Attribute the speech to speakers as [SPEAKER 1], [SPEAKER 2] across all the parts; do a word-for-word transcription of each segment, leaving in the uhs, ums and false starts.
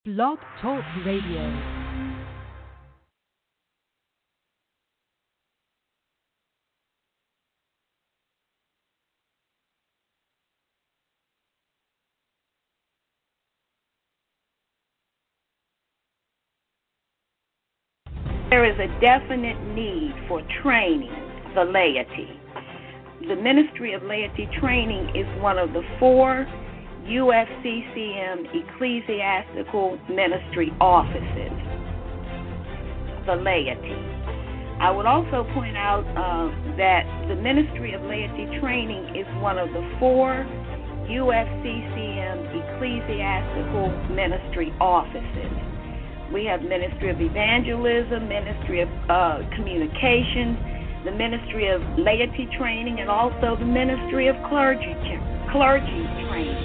[SPEAKER 1] Blog Talk Radio.
[SPEAKER 2] There is a definite need for training the laity. The Ministry of Laity Training is one of the four U F C C M ecclesiastical ministry offices, the laity. I would also point out uh, that the Ministry of Laity Training is one of the four U F C C M ecclesiastical ministry offices. We have Ministry of Evangelism, Ministry of uh, Communications, the Ministry of Laity Training, and also the Ministry of Clergy, clergy Training.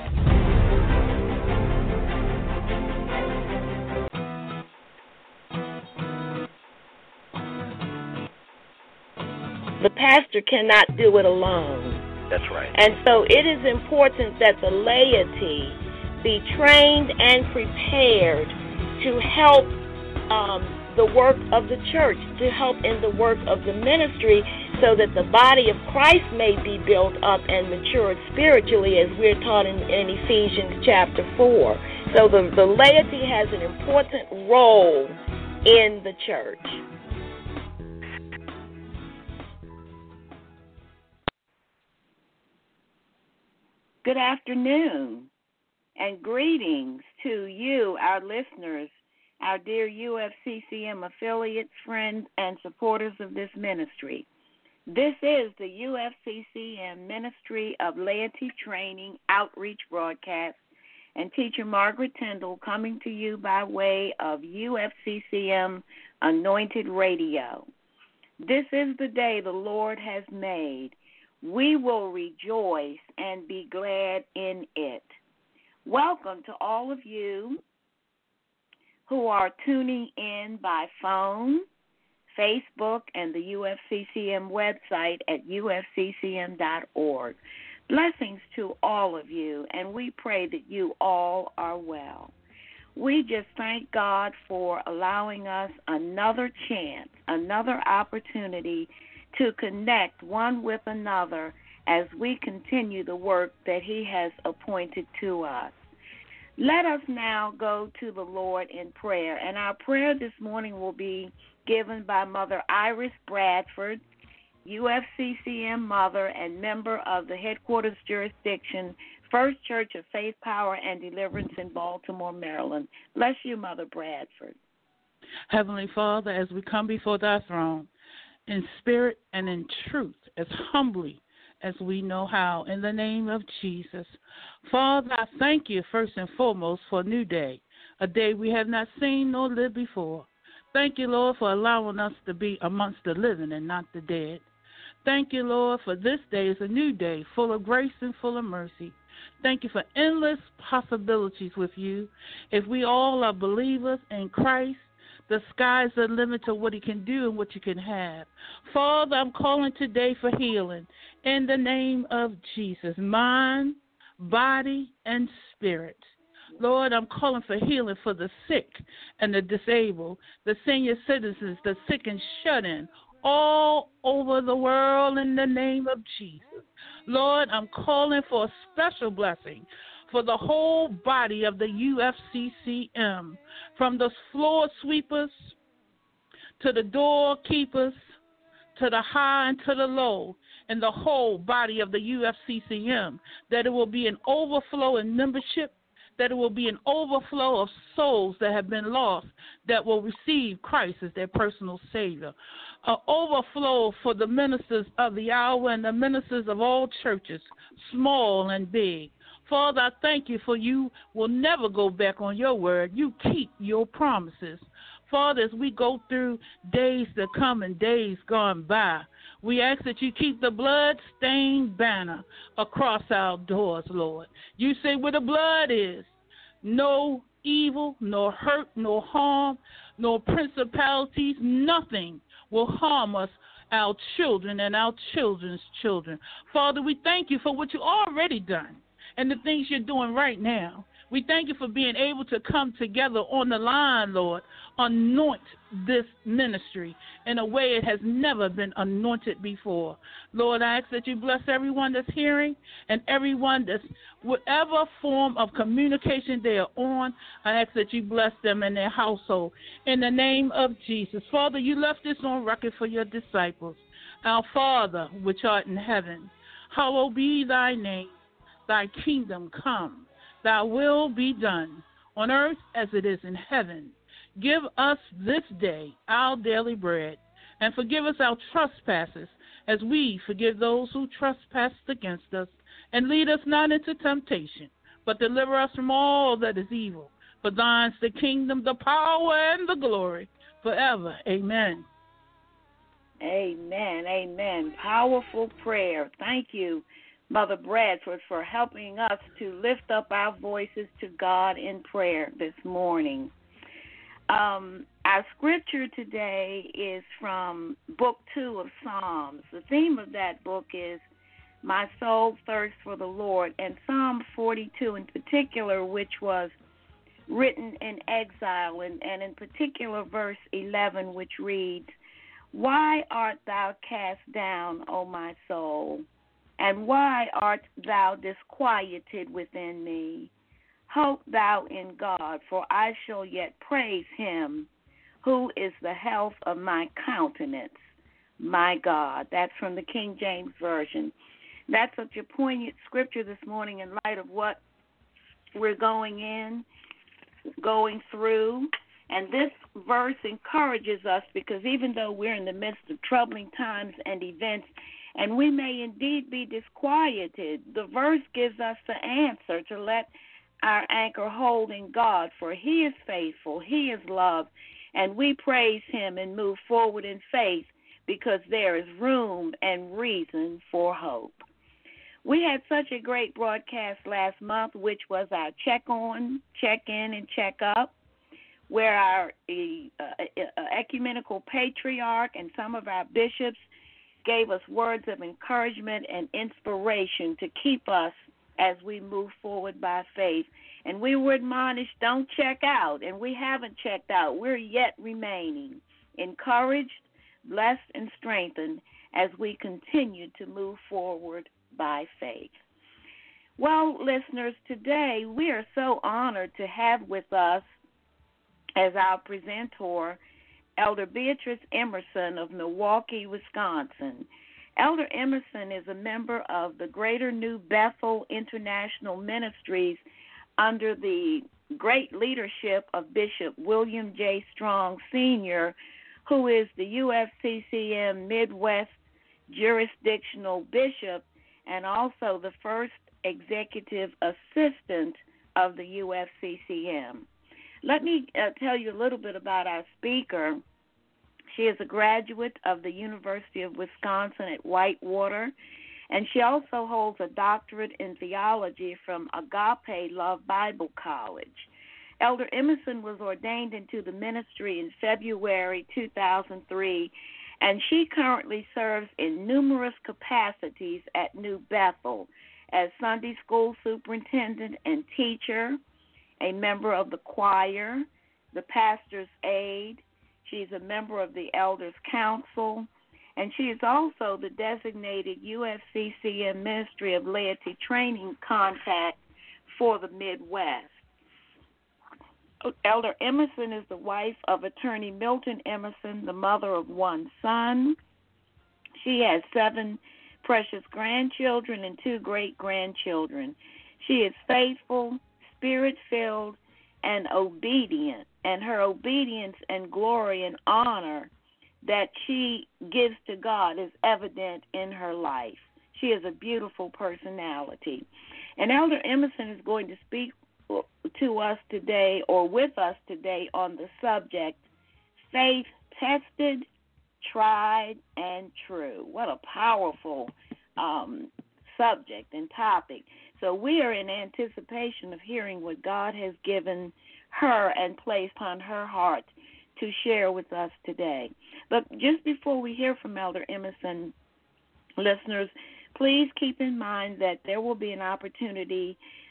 [SPEAKER 2] The pastor cannot do it alone.
[SPEAKER 3] That's right.
[SPEAKER 2] And so it is important that the laity be trained and prepared to help um, the work of the church, to help in the work of the ministry, so that the body of Christ may be built up and matured spiritually, as we're taught in, in Ephesians chapter four. So the, the laity has an important role in the church. Good afternoon and greetings to you, our listeners, our dear U F C C M affiliates, friends, and supporters of this ministry. This is the U F C C M Ministry of Laity Training Outreach broadcast, and Teacher Margaret Tyndall coming to you by way of U F C C M Anointed Radio. This is the day the Lord has made. We will rejoice and be glad in it. Welcome to all of you who are tuning in by phone, Facebook, and the U F C C M website at U F C C M dot org. Blessings to all of you, and we pray that you all are well. We just thank God for allowing us another chance, another opportunity to connect one with another as we continue the work that He has appointed to us. Let us now go to the Lord in prayer, and our prayer this morning will be given by Mother Iris Bradford, U F C C M mother and member of the headquarters jurisdiction, First Church of Faith, Power, and Deliverance in Baltimore, Maryland. Bless you, Mother Bradford.
[SPEAKER 4] Heavenly Father, as we come before thy throne, in spirit and in truth, as humbly as we know how, in the name of Jesus. Father, I thank you first and foremost for a new day, a day we have not seen nor lived before. Thank you, Lord, for allowing us to be amongst the living and not the dead. Thank you, Lord, for this day is a new day, full of grace and full of mercy. Thank you for endless possibilities with you. If we all are believers in Christ, the sky's the limit to what He can do and what you can have. Father, I'm calling today for healing in the name of Jesus, mind, body, and spirit. Lord, I'm calling for healing for the sick and the disabled, the senior citizens, the sick and shut-in, all over the world in the name of Jesus. Lord, I'm calling for a special blessing for the whole body of the U F C C M, from the floor sweepers to the doorkeepers to the high and to the low, and the whole body of the U F C C M, that it will be an overflow in membership, that it will be an overflow of souls that have been lost that will receive Christ as their personal Savior. An overflow for the ministers of the hour and the ministers of all churches, small and big. Father, I thank you for you will never go back on your word. You keep your promises. Father, as we go through days to come and days gone by, we ask that you keep the blood-stained banner across our doors, Lord. You say where the blood is, no evil, nor hurt, nor harm, nor principalities, nothing will harm us, our children and our children's children. Father, we thank you for what you already done and the things you're doing right now. We thank you for being able to come together on the line, Lord. Anoint this ministry in a way it has never been anointed before. Lord, I ask that you bless everyone that's hearing and everyone that's whatever form of communication they are on. I ask that you bless them and their household in the name of Jesus. Father, you left this on record for your disciples. Our Father, which art in heaven, hallowed be thy name. Thy kingdom come. Thy will be done on earth as it is in heaven. Give us this day our daily bread, and forgive us our trespasses as we forgive those who trespass against us. And lead us not into temptation, but deliver us from all that is evil. For thine is the kingdom, the power, and the glory forever. Amen.
[SPEAKER 2] Amen. Amen. Powerful prayer. Thank you, Mother Bradford, for helping us to lift up our voices to God in prayer this morning. Um, our scripture today is from Book two of Psalms. The theme of that book is My Soul Thirsts for the Lord, and Psalm forty-two in particular, which was written in exile, and, and in particular verse eleven, which reads, Why art thou cast down, O my soul? And why art thou disquieted within me? Hope thou in God, for I shall yet praise him, who is the health of my countenance, my God. That's from the King James Version. That's such a poignant scripture this morning in light of what we're going in, going through. And this verse encourages us because even though we're in the midst of troubling times and events, and we may indeed be disquieted, the verse gives us the answer to let our anchor hold in God, for he is faithful, he is love, and we praise him and move forward in faith because there is room and reason for hope. We had such a great broadcast last month, which was our check-on, check-in, and check-up, where our uh, uh, ecumenical patriarch and some of our bishops gave us words of encouragement and inspiration to keep us as we move forward by faith. And we were admonished, don't check out, and we haven't checked out. We're yet remaining encouraged, blessed, and strengthened as we continue to move forward by faith. Well, listeners, today we are so honored to have with us as our presenter Elder Beatrice Emerson of Milwaukee, Wisconsin. Elder Emerson is a member of the Greater New Bethel International Ministries under the great leadership of Bishop William J. Strong, Senior, who is the U F C C M Midwest Jurisdictional Bishop and also the first executive assistant of the U F C C M. Let me uh, tell you a little bit about our speaker. She is a graduate of the University of Wisconsin at Whitewater, and she also holds a doctorate in theology from Agape Love Bible College. Elder Emerson was ordained into the ministry in February two thousand three, and she currently serves in numerous capacities at New Bethel as Sunday school superintendent and teacher, a member of the choir, the pastor's aide. She's a member of the Elders Council, and she is also the designated U F C C M Ministry of Laity Training Contact for the Midwest. Elder Emerson is the wife of attorney Milton Emerson, the mother of one son. She has seven precious grandchildren and two great-grandchildren. She is faithful, spirit-filled, and obedient, and her obedience and glory and honor that she gives to God is evident in her life. She is a beautiful personality. And Elder Emerson is going to speak to us today, or with us today, on the subject, faith tested, tried, and true. What a powerful um, subject and topic. So we are in anticipation of hearing what God has given her and placed on her heart to share with us today. But just before we hear from Elder Emerson, listeners, please keep in mind that there will be an opportunity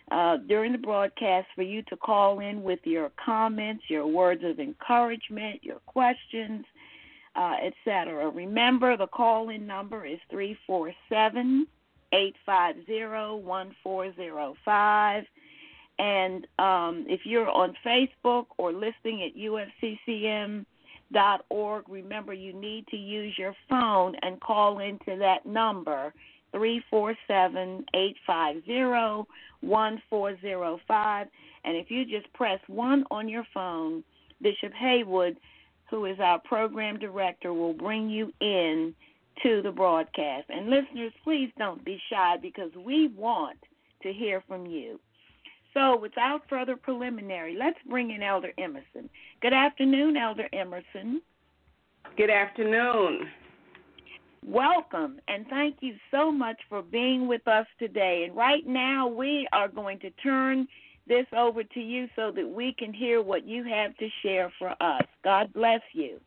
[SPEAKER 2] uh, during the broadcast for you to call in with your comments, your words of encouragement, your questions, uh, et cetera. Remember, the call-in number is three four seven, eight five zero, one four zero five. And um, if you're on Facebook or listening at U F C C M dot org, remember you need to use your phone and call into that number, three four seven, eight five zero, one four zero five. And if you just press one on your phone, Bishop Haywood, who is our program director, will bring you in to the broadcast. And listeners, please don't be shy because we want to hear from you. So without further preliminary, let's bring in Elder Emerson. Good afternoon, Elder Emerson.
[SPEAKER 3] Good afternoon.
[SPEAKER 2] Welcome, and thank you so much for being with us today. And right now we are going to turn this over to you so that we can hear what you have to share for us. God bless you.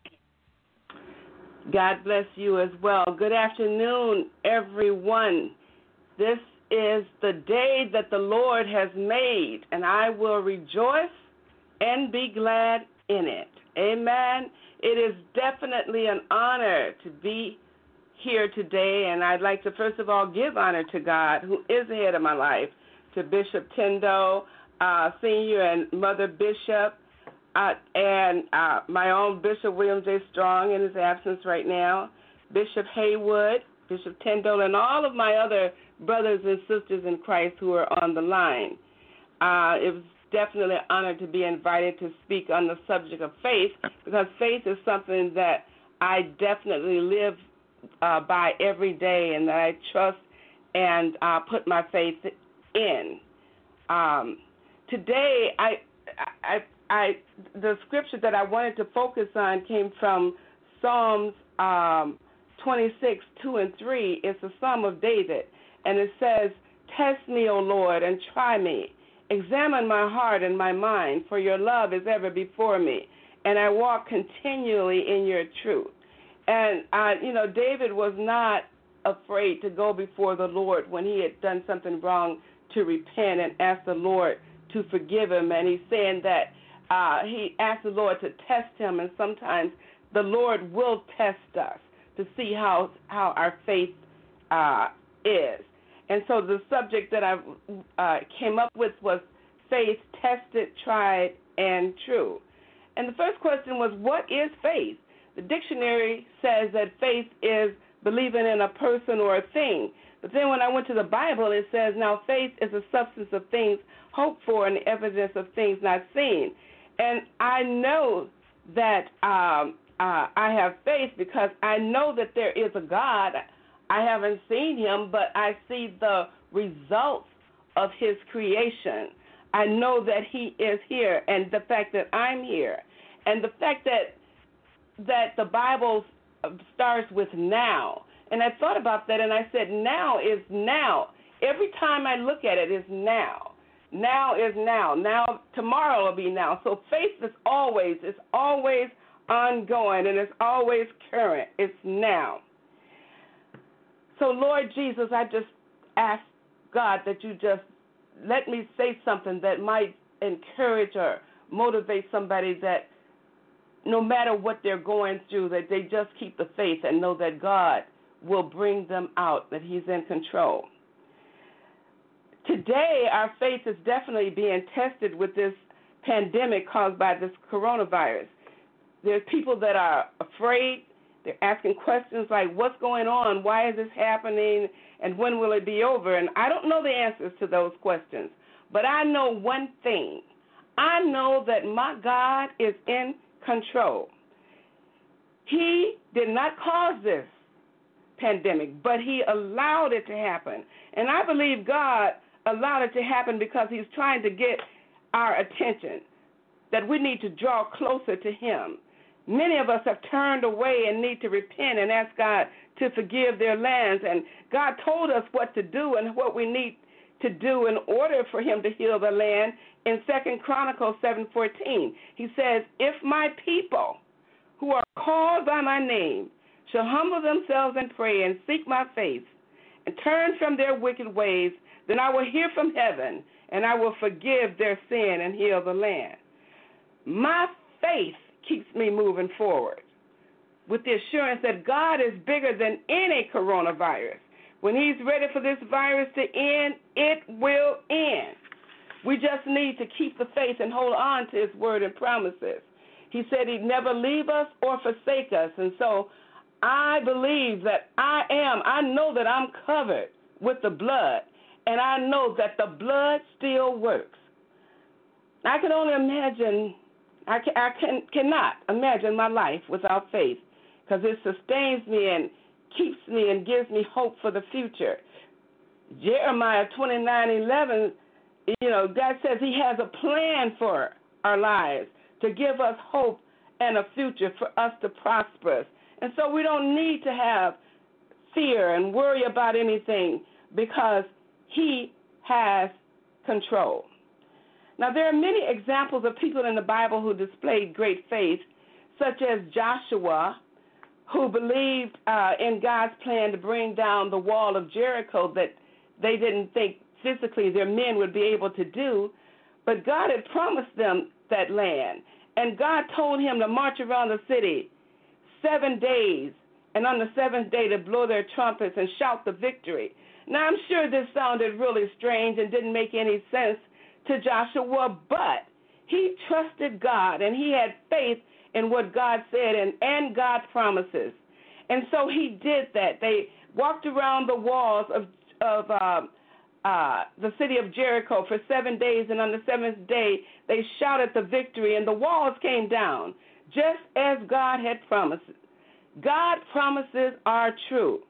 [SPEAKER 3] God bless you as well. Good afternoon, everyone. This is the day that the Lord has made, and I will rejoice and be glad in it. Amen. It is definitely an honor to be here today, and I'd like to first of all give honor to God, who is the head of my life, to Bishop Tendo, uh, Senior and Mother Bishop, uh, and uh, my own Bishop William J. Strong in his absence right now, Bishop Haywood, Bishop Tendo, and all of my other brothers and sisters in Christ who are on the line. Uh, it was definitely an honor to be invited to speak on the subject of faith, because faith is something that I definitely live uh, by every day and that I trust and uh, put my faith in. Um, today, I, I, I, the scripture that I wanted to focus on came from Psalms um, twenty-six, two and three. It's a Psalm of David. And it says, "Test me, O Lord, and try me. Examine my heart and my mind, for your love is ever before me, and I walk continually in your truth." And, uh, you know, David was not afraid to go before the Lord when he had done something wrong to repent and ask the Lord to forgive him. And he's saying that uh, he asked the Lord to test him, and sometimes the Lord will test us to see how, how our faith uh, is. And so the subject that I uh, came up with was faith tested, tried, and true. And the first question was, what is faith? The dictionary says that faith is believing in a person or a thing. But then when I went to the Bible, it says, now faith is a substance of things hoped for and the evidence of things not seen. And I know that um, uh, I have faith because I know that there is a God. I haven't seen him, but I see the results of his creation. I know that he is here, and the fact that I'm here, and the fact that that the Bible starts with now. And I thought about that, and I said, now is now. Every time I look at it is now. Now is now. Now, tomorrow will be now. So faith is always, it's always ongoing, and it's always current. It's now. So, Lord Jesus, I just ask, God, that you just let me say something that might encourage or motivate somebody, that no matter what they're going through, that they just keep the faith and know that God will bring them out, that he's in control. Today, our faith is definitely being tested with this pandemic caused by this coronavirus. There's people that are afraid. They're asking questions like, what's going on? Why is this happening? And when will it be over? And I don't know the answers to those questions. But I know one thing. I know that my God is in control. He did not cause this pandemic, but he allowed it to happen. And I believe God allowed it to happen because he's trying to get our attention, that we need to draw closer to him. Many of us have turned away and need to repent and ask God to forgive their lands. And God told us what to do and what we need to do in order for him to heal the land. In Second Chronicles seven fourteen, he says, if my people who are called by my name shall humble themselves and pray and seek my face and turn from their wicked ways, then I will hear from heaven and I will forgive their sin and heal the land. My faith keeps me moving forward with the assurance that God is bigger than any coronavirus. When he's ready for this virus to end, it will end. We just need to keep the faith and hold on to his word and promises. He said he'd never leave us or forsake us. And so I believe that I am, I know that I'm covered with the blood, and I know that the blood still works. I can only imagine, I, can, I can, cannot imagine my life without faith, because it sustains me and keeps me and gives me hope for the future. Jeremiah twenty-nine eleven, you know, God says he has a plan for our lives to give us hope and a future for us to prosper. And so we don't need to have fear and worry about anything because he has control. Now, there are many examples of people in the Bible who displayed great faith, such as Joshua, who believed uh, in God's plan to bring down the wall of Jericho that they didn't think physically their men would be able to do, but God had promised them that land, and God told him to march around the city seven days, and on the seventh day to blow their trumpets and shout the victory. Now, I'm sure this sounded really strange and didn't make any sense to Joshua, but he trusted God, and he had faith in what God said and, and God's promises. And so he did that. They walked around the walls of, of uh, uh, the city of Jericho for seven days, and on the seventh day, they shouted the victory, and the walls came down, just as God had promised. God's promises are true.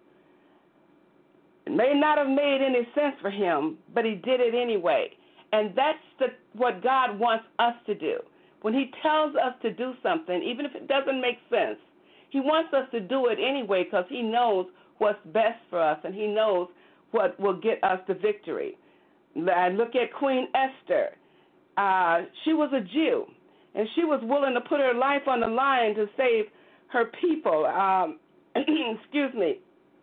[SPEAKER 3] It may not have made any sense for him, but he did it anyway. And that's the, what God wants us to do. When he tells us to do something, even if it doesn't make sense, he wants us to do it anyway because he knows what's best for us, and he knows what will get us the victory. I look at Queen Esther. Uh, she was a Jew, and she was willing to put her life on the line to save her people. Um, excuse me.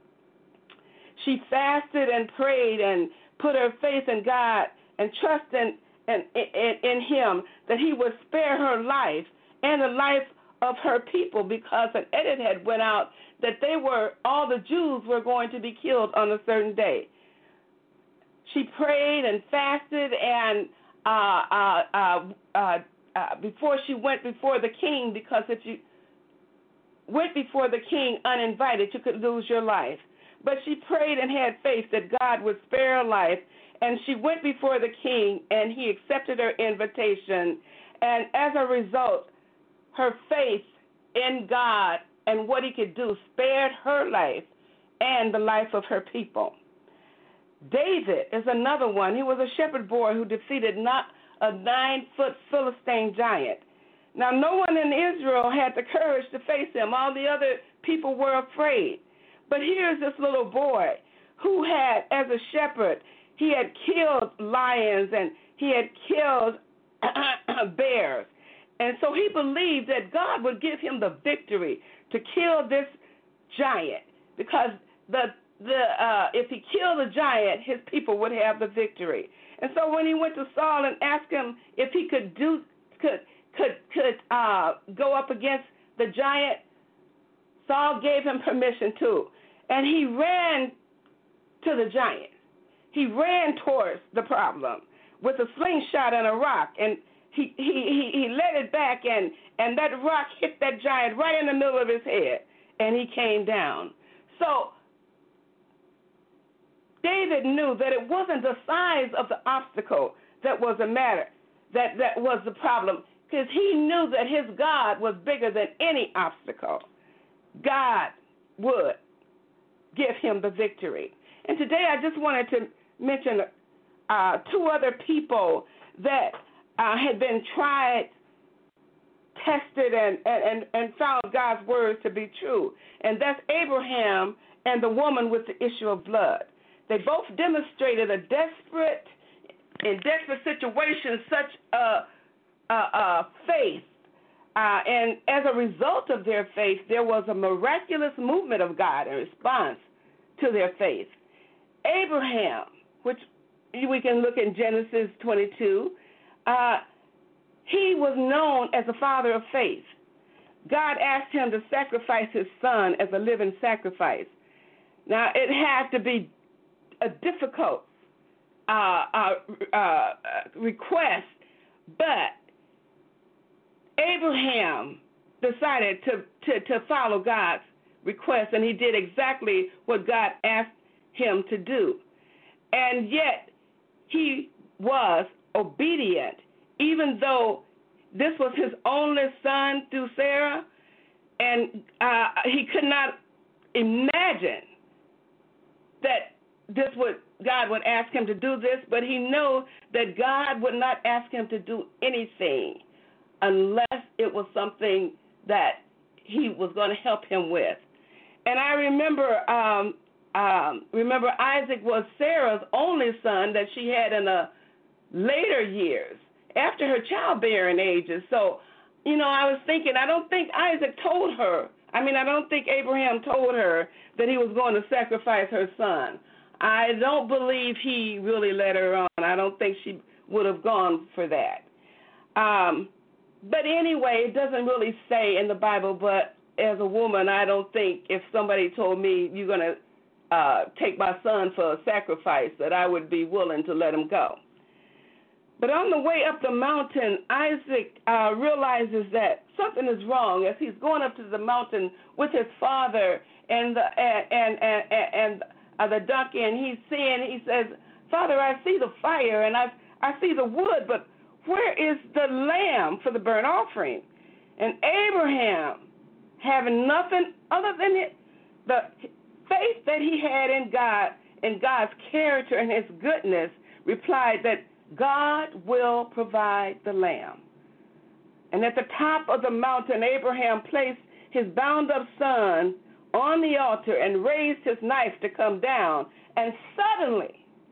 [SPEAKER 3] She fasted and prayed and put her faith in God and trust in, in, in, in him that he would spare her life and the life of her people, because an edict had went out that they were, all the Jews were going to be killed on a certain day. She prayed and fasted, and uh, uh, uh, uh, uh, before she went before the king, because if you went before the king uninvited, you could lose your life. But she prayed and had faith that God would spare her life, and she went before the king, and he accepted her invitation. And as a result, her faith in God and what he could do spared her life and the life of her people. David is another one. He was a shepherd boy who defeated not a nine-foot Philistine giant. Now, no one in Israel had the courage to face him. All the other people were afraid. But here's this little boy who had, as a shepherd, he had killed lions and he had killed bears. And so he believed that God would give him the victory to kill this giant, because the the uh, if he killed the giant, his people would have the victory. And so when he went to Saul and asked him if he could do could could could uh, go up against the giant, Saul gave him permission to, and he ran to the giant. He ran towards the problem with a slingshot and a rock, and he he he, he let it back, and and that rock hit that giant right in the middle of his head, and he came down. So David knew that it wasn't the size of the obstacle that was the matter, that, that was the problem, because he knew that his God was bigger than any obstacle. God would give him the victory. And today I just wanted to mention uh, two other people that uh, had been tried, tested, and, and, and found God's words to be true. And that's Abraham and the woman with the issue of blood. They both demonstrated a desperate, in desperate situations, such a, a, a faith. Uh, and as a result of their faith, there was a miraculous movement of God in response to their faith. Abraham, which we can look in Genesis twenty-two. Uh, he was known as a father of faith. God asked him to sacrifice his son as a living sacrifice. Now, it had to be a difficult uh, uh, uh, request, but Abraham decided to, to, to follow God's request, and he did exactly what God asked him to do. And yet, he was obedient, even though this was his only son through Sarah, and uh, he could not imagine that this would God would ask him to do this, but he knew that God would not ask him to do anything unless it was something that he was going to help him with. And I remember, um, um, remember Isaac was Sarah's only son that she had in the later years, after her childbearing ages. So, you know, I was thinking, I don't think Isaac told her, I mean, I don't think Abraham told her that he was going to sacrifice her son. I don't believe he really led her on. I don't think she would have gone for that. Um, but anyway, it doesn't really say in the Bible, but as a woman, I don't think if somebody told me you're going to uh, take my son for a sacrifice, that I would be willing to let him go. But on the way up the mountain, Isaac uh, realizes that something is wrong as he's going up to the mountain with his father and the and and and, and uh, the donkey, and he's seeing. He says, "Father, I see the fire and I I see the wood, but where is the lamb for the burnt offering?" And Abraham, having nothing other than it, the faith that he had in God and God's character and His goodness, replied that God will provide the lamb. And at the top of the mountain, Abraham placed his bound-up son on the altar and raised his knife to come down. And suddenly,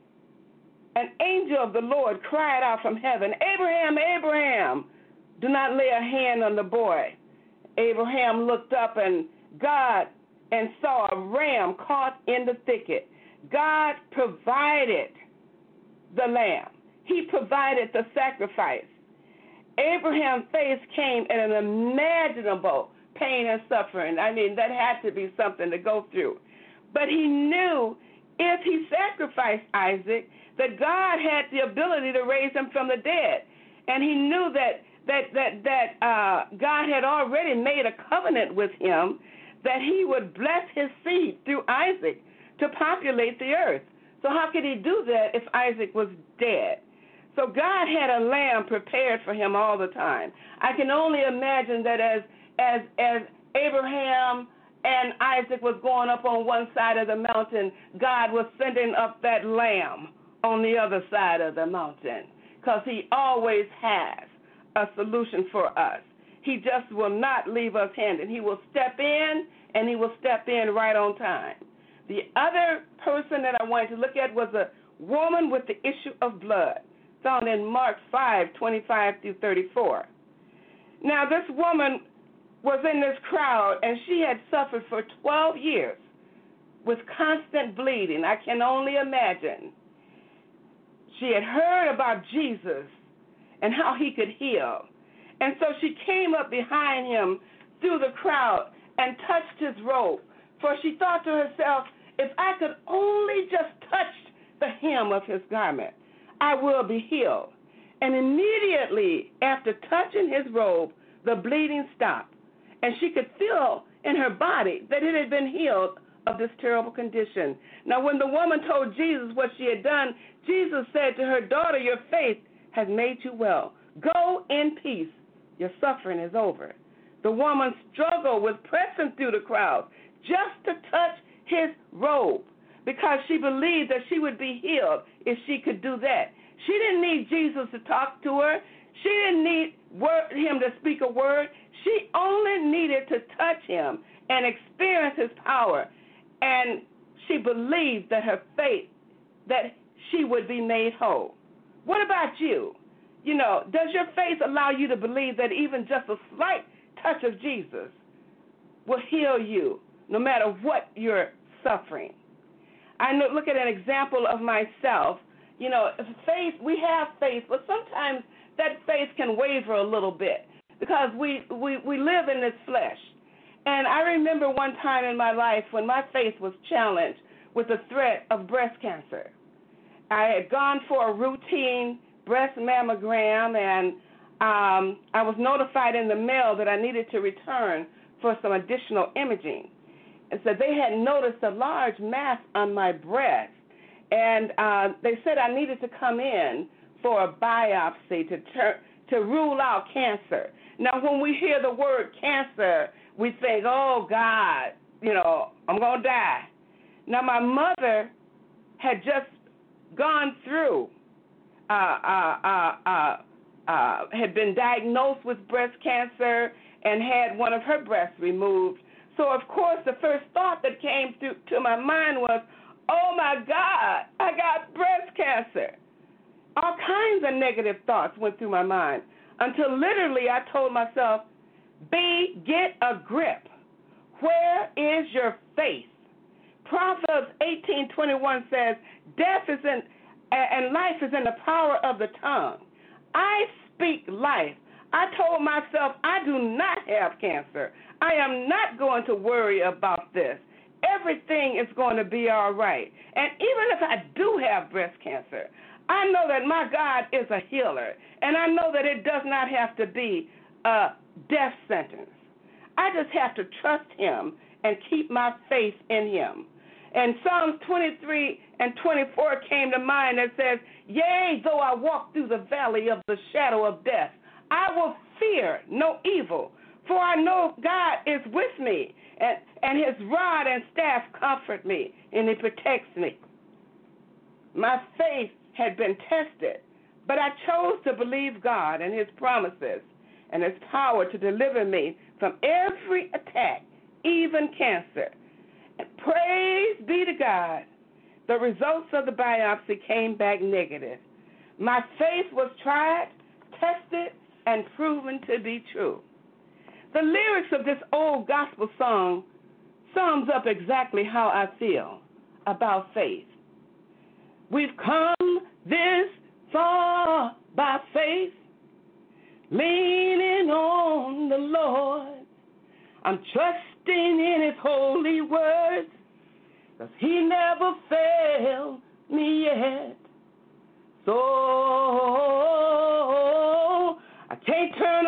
[SPEAKER 3] an angel of the Lord cried out from heaven, "Abraham, Abraham, do not lay a hand on the boy." Abraham looked up and God and saw a ram caught in the thicket. God provided the lamb. He provided the sacrifice. Abraham's face came in an unimaginable pain and suffering. I mean, that had to be something to go through. But he knew if he sacrificed Isaac, that God had the ability to raise him from the dead. And he knew that that that that uh, God had already made a covenant with him that he would bless his seed through Isaac to populate the earth. So how could he do that if Isaac was dead? So God had a lamb prepared for him all the time. I can only imagine that as as as Abraham and Isaac was going up on one side of the mountain, God was sending up that lamb on the other side of the mountain, because He always has a solution for us. He just will not leave us handed. He will step in, and He will step in right on time. The other person that I wanted to look at was a woman with the issue of blood, found in Mark five, twenty-five through thirty-four. Now, this woman was in this crowd, and she had suffered for twelve years with constant bleeding. I can only imagine. She had heard about Jesus and how He could heal. And so she came up behind Him through the crowd and touched His robe. For she thought to herself, if I could only just touch the hem of His garment, I will be healed. And immediately after touching His robe, the bleeding stopped. And she could feel in her body that it had been healed of this terrible condition. Now, when the woman told Jesus what she had done, Jesus said to her, "Daughter, your faith has made you well. Go in peace. Your suffering is over." The woman struggled with pressing through the crowd just to touch His robe, because she believed that she would be healed if she could do that. She didn't need Jesus to talk to her. She didn't need word, Him to speak a word. She only needed to touch Him and experience His power. And she believed that her faith, that she would be made whole. What about you? You know, does your faith allow you to believe that even just a slight touch of Jesus will heal you no matter what you're suffering? I look at an example of myself, You know, faith, we have faith, but sometimes that faith can waver a little bit because we, we, we live in this flesh. And I remember one time in my life when my faith was challenged with the threat of breast cancer. I had gone for a routine breast mammogram, and um, I was notified in the mail that I needed to return for some additional imaging. And so they had noticed a large mass on my breast, and uh, they said I needed to come in for a biopsy to ter- to rule out cancer. Now, when we hear the word cancer, we think, oh, God, you know, I'm going to die. Now, my mother had just gone through, uh, uh, uh, uh, uh, had been diagnosed with breast cancer and had one of her breasts removed. So, of course, the first thought that came through to my mind was, oh, my God, I got breast cancer. All kinds of negative thoughts went through my mind until literally I told myself, B, get a grip. Where is your faith? Proverbs eighteen twenty-one says, death is in, and life is in the power of the tongue. I speak life. I told myself I do not have cancer. I am not going to worry about this. Everything is going to be all right. And even if I do have breast cancer, I know that my God is a healer, and I know that it does not have to be a death sentence. I just have to trust him and keep my faith in him. And Psalms twenty-three and twenty-four came to mind that says, yea, though I walk through the valley of the shadow of death, I will fear no evil, for I know God is with me, and, and his rod and staff comfort me, and he protects me. My faith had been tested, but I chose to believe God and his promises and his power to deliver me from every attack, even cancer. And praise be to God, the results of the biopsy came back negative. My faith was tried, tested, and proven to be true. The lyrics of this old gospel song sums up exactly how I feel about faith. We've come this far by faith, leaning on the Lord. I'm trusting in his holy words, because he never failed me yet. So I can't turn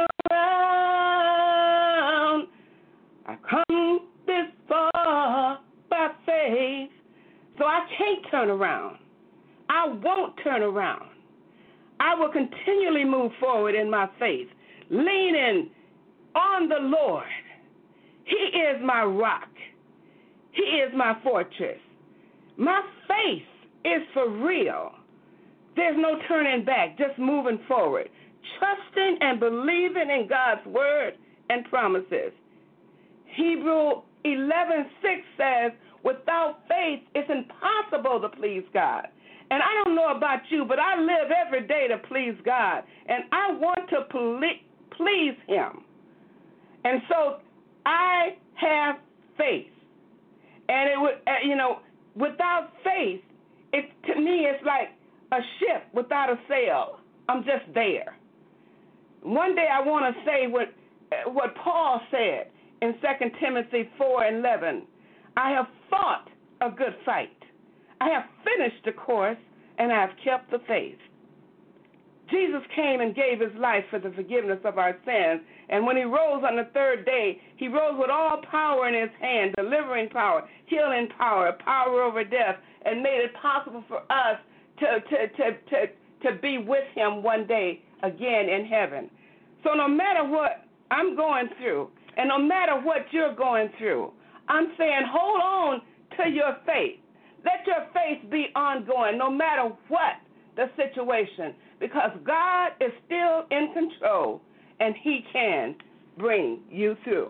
[SPEAKER 3] around. I come this far by faith, so I can't turn around. I won't turn around. I will continually move forward in my faith, leaning on the Lord. He is my rock. He is my fortress. My faith is for real. There's no turning back, just moving forward, trusting and believing in God's word and promises. Hebrews eleven six says, without faith, it's impossible to please God. And I don't know about you, but I live every day to please God, and I want to ple- please him. And so I have faith. And it would, uh, you know, without faith, it to me it's like a ship without a sail. I'm just there. One day I want to say what uh, what Paul said in Second Timothy four and eleven. I have fought a good fight. I have finished the course, and I have kept the faith. Jesus came and gave his life for the forgiveness of our sins, and when he rose on the third day, he rose with all power in his hand, delivering power, healing power, power over death, and made it possible for us to, to, to, to, to be with him one day again in heaven. So no matter what I'm going through, and no matter what you're going through, I'm saying hold on to your faith. Let your faith be ongoing no matter what the situation, because God is still in control and he can bring you through.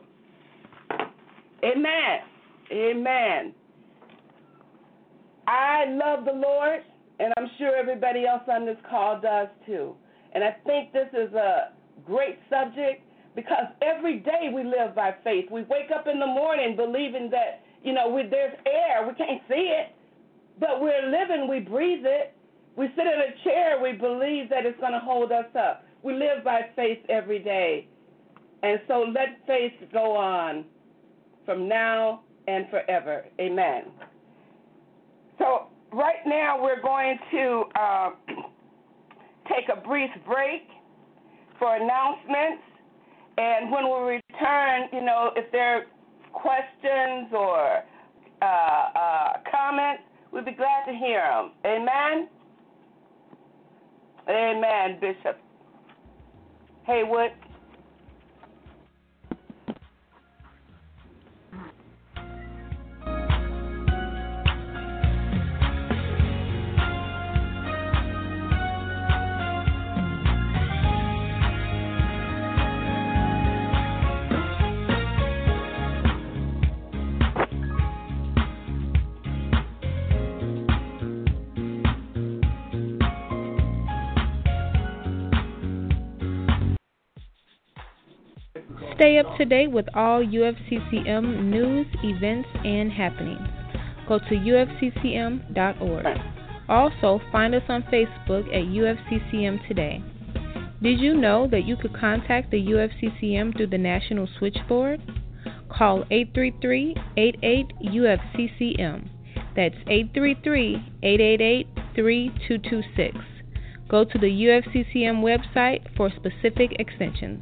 [SPEAKER 3] Amen. Amen. I love the Lord, and I'm sure everybody else on this call does too. And I think this is a great subject because every day we live by faith. We wake up in the morning believing that, you know, we, there's air. We can't see it, but we're living, we breathe it. We sit in a chair, we believe that it's going to hold us up. We live by faith every day. And so let faith go on from now and forever. Amen. So right now we're going to uh, take a brief break for announcements. And when we return, you know, if there are questions or uh, uh, comments, we'd be glad to hear them. Amen? Amen, Bishop Haywood.
[SPEAKER 5] Stay up to date with all U F C C M news, events, and happenings. Go to U F C C M dot org. Also, find us on Facebook at U F C C M Today. Did you know that you could contact the U F C C M through the National Switchboard? Call eight three three, eight eight, U F C C M. That's eight three three, eight eight eight, three two two six. Go to the U F C C M website for specific extensions.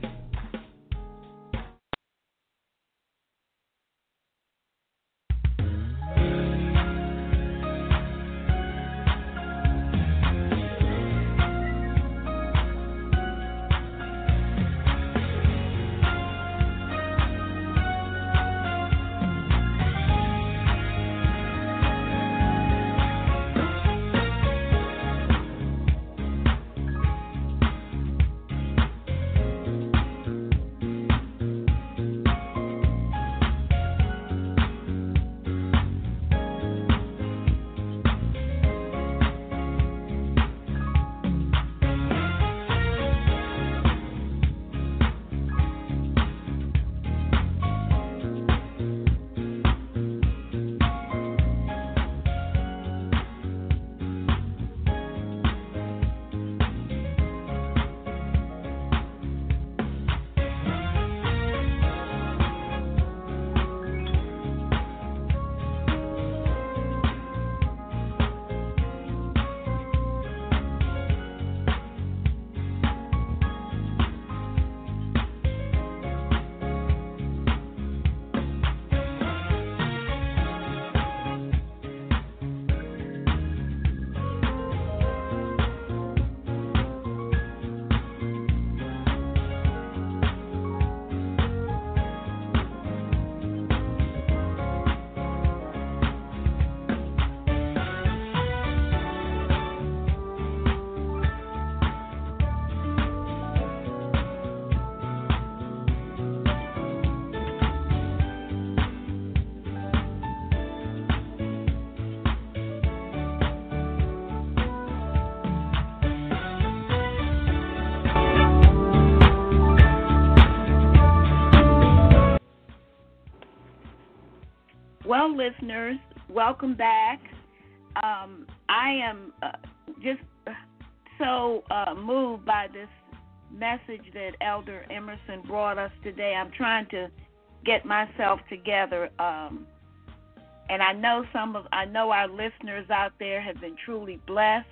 [SPEAKER 2] Well, listeners, welcome back. Um, I am uh, just so uh, moved by this message that Elder Emerson brought us today. I'm trying to get myself together, um, and I know some of I know our listeners out there have been truly blessed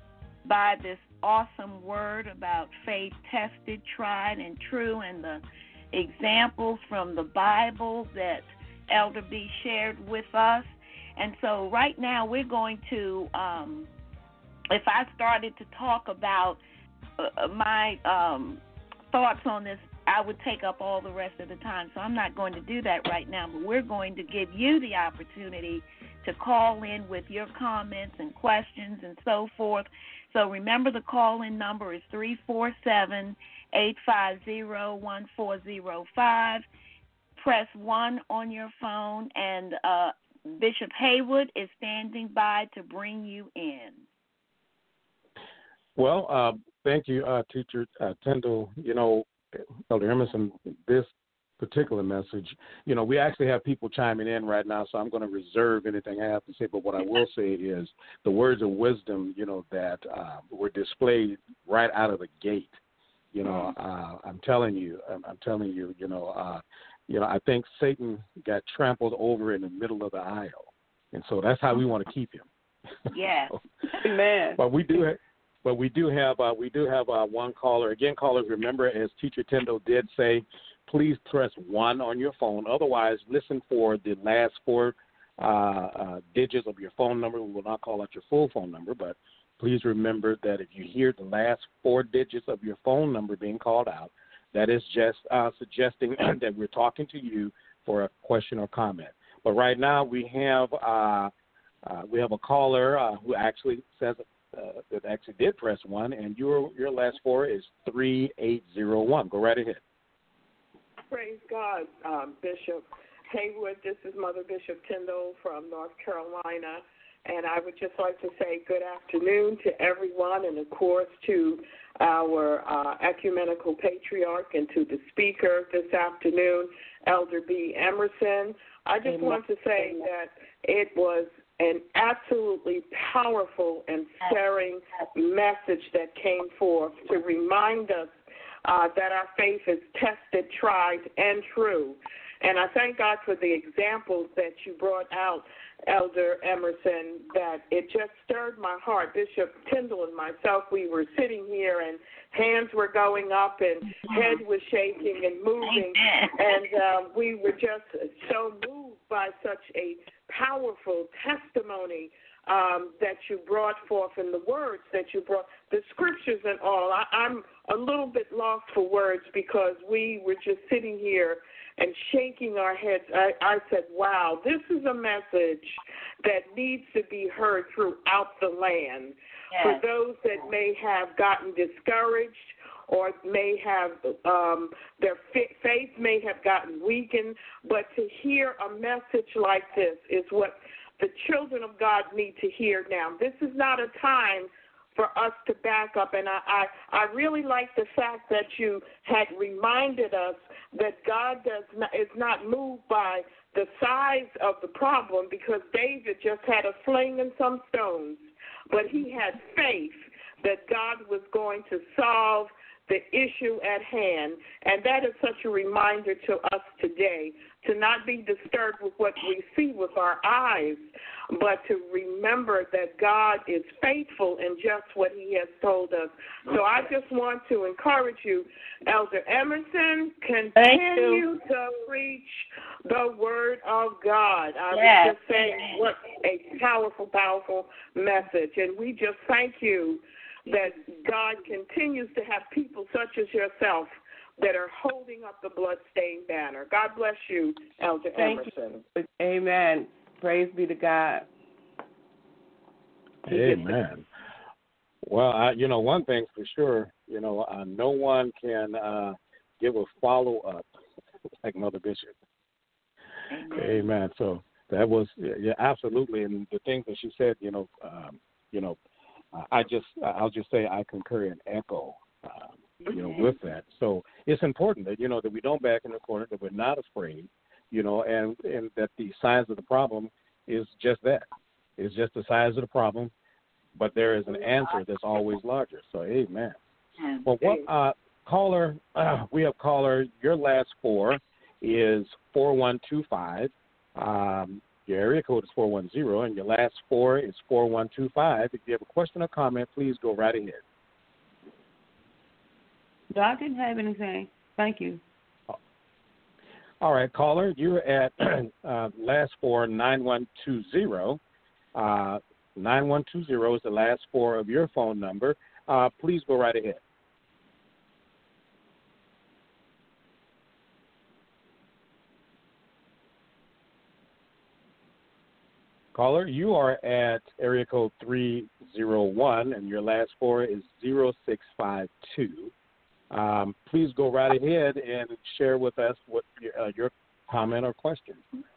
[SPEAKER 2] by this awesome word about faith tested, tried, and true, and the examples from the Bible that Elder B shared with us. And so right now we're going to, um, if I started to talk about uh, my um, thoughts on this, I would take up all the rest of the time. So I'm not going to do that right now, but we're going to give you the opportunity to call in with your comments and questions and so forth. So remember, the call-in number is three four seven, eight five zero, one four zero five. Press one on your phone, and uh, Bishop Haywood is standing by to bring you in.
[SPEAKER 6] Well, uh, thank you, uh, Teacher uh, Tyndall. You know, Elder Emerson, this particular message. You know, we actually have people chiming in right now, so I'm going to reserve anything I have to say. But what I will say is the words of wisdom, you know, that uh, were displayed right out of the gate. You know, uh, I'm telling you, I'm, I'm telling you, you know, uh, you know, I think Satan got trampled over in the middle of the aisle, and so that's how we want to keep him.
[SPEAKER 2] Yes.
[SPEAKER 6] so,
[SPEAKER 3] Amen.
[SPEAKER 6] But we do have. But we do have uh, we do have uh, one caller. Again, callers, remember, as Teacher Tyndall did say, please press one on your phone. Otherwise, listen for the last four uh, uh, digits of your phone number. We will not call out your full phone number, but please remember that if you hear the last four digits of your phone number being called out, that is just uh, suggesting that we're talking to you for a question or comment. But right now, we have uh, uh, we have a caller uh, who actually says. Uh, that actually did press one, and your your last four is three eight zero one. Go right ahead.
[SPEAKER 7] Praise God, um, Bishop Haywood. This is Mother Bishop Tyndall from North Carolina, and I would just like to say good afternoon to everyone, and of course to our uh, ecumenical patriarch and to the speaker this afternoon, Elder B. Emerson. I just Amen. want to say that it was an absolutely powerful and stirring message that came forth to remind us uh, that our faith is tested, tried, and true. And I thank God for the examples that you brought out, Elder Emerson, that it just stirred my heart. Bishop Tyndall and myself, we were sitting here and hands were going up and head was shaking and moving. And uh, we were just so moved by such a powerful testimony um, that you brought forth in the words that you brought, the scriptures and all. I, I'm a little bit lost for words because we were just sitting here and shaking our heads. I, I said, wow, this is a message that needs to be heard throughout the land. Yes. For those that may have gotten discouraged or may have, um, their faith may have gotten weakened, but to hear a message like this is what the children of God need to hear now. This is not a time for us to back up, and I, I, I really like the fact that you had reminded us that God does not, is not moved by the size of the problem, because David just had a sling and some stones, but he had faith that God was going to solve the issue at hand, and that is such a reminder to us today to not be disturbed with what we see with our eyes, but to remember that God is faithful in just what he has told us. So I just want to encourage you, Elder Emerson, continue to preach the word of God. I yes. was just saying, what a powerful, powerful message, and we just thank you that God continues to have people such as yourself that are holding up the bloodstained banner. God bless you, Elder
[SPEAKER 3] Thank
[SPEAKER 7] Emerson.
[SPEAKER 3] You. Amen. Praise be to God.
[SPEAKER 6] Amen. Well, I, you know, one thing for sure, you know, uh, no one can uh, give a follow-up like Mother Bishop. Amen. Amen. So that was, yeah, absolutely. And the things that she said, you know, um, you know, I just, I'll just say I concur and echo, um, you know, with that. So it's important that, you know, that we don't back in the corner, that we're not afraid, you know, and, and that the size of the problem is just that. It's just the size of the problem, but there is an answer that's always larger. So, amen. Well, what, uh, caller, uh, we have caller, your last four is four one two five. Um, Your area code is four one zero, and your last four is four one two five. If you have a question or comment, please go right ahead.
[SPEAKER 3] No, I didn't have anything. Thank you.
[SPEAKER 6] All right, caller, you're at uh, last four, nine one two zero. Uh, nine one two zero is the last four of your phone number. Uh, please go right ahead. Caller, you are at area code three zero one, and your last four is zero six five two. Um, please go right ahead and share with us what your, uh, your comment or question.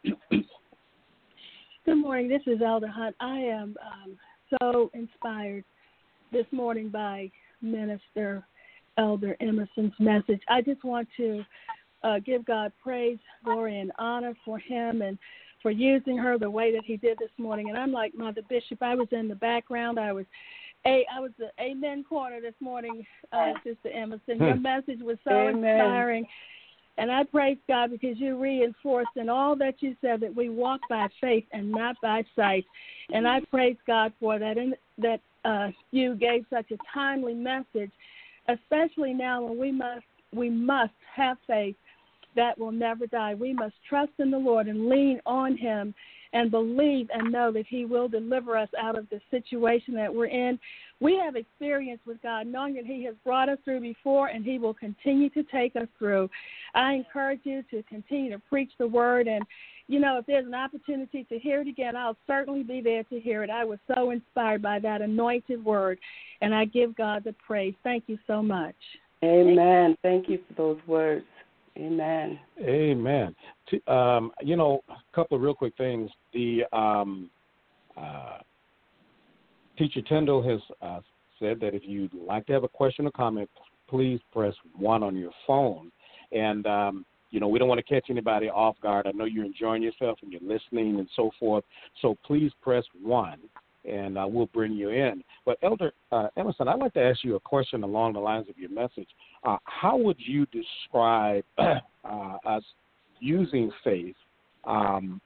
[SPEAKER 8] Good morning. This is Elder Hunt. I am um, so inspired this morning by Minister Elder Emerson's message. I just want to uh, give God praise, glory, and honor for him and for using her the way that he did this morning. And I'm like Mother Bishop. I was in the background. I was a I was the Amen corner this morning, uh, Sister Emerson. Your message was so
[SPEAKER 3] Amen.
[SPEAKER 8] inspiring. And I praise God because you reinforced in all that you said that we walk by faith and not by sight. And I praise God for that, and that uh, you gave such a timely message, especially now when we must we must have faith that will never die. We must trust in the Lord and lean on him and believe and know that he will deliver us out of the situation that we're in. We have experience with God, knowing that he has brought us through before and he will continue to take us through. I encourage you to continue to preach the word, and, you know, if there's an opportunity to hear it again, I'll certainly be there to hear it. I was so inspired by that anointed word, and I give God the praise. Thank you so much.
[SPEAKER 3] Amen. Thank you for those words. Amen.
[SPEAKER 6] Amen. Um, you know, a couple of real quick things. The um, uh, Teacher Tyndall has uh, said that if you'd like to have a question or comment, please press one on your phone. And, um, you know, we don't want to catch anybody off guard. I know you're enjoying yourself and you're listening and so forth. So please press one, and uh, we'll bring you in. But, Elder uh, Emerson, I'd like to ask you a question along the lines of your message. Uh, how would you describe uh, us using faith um,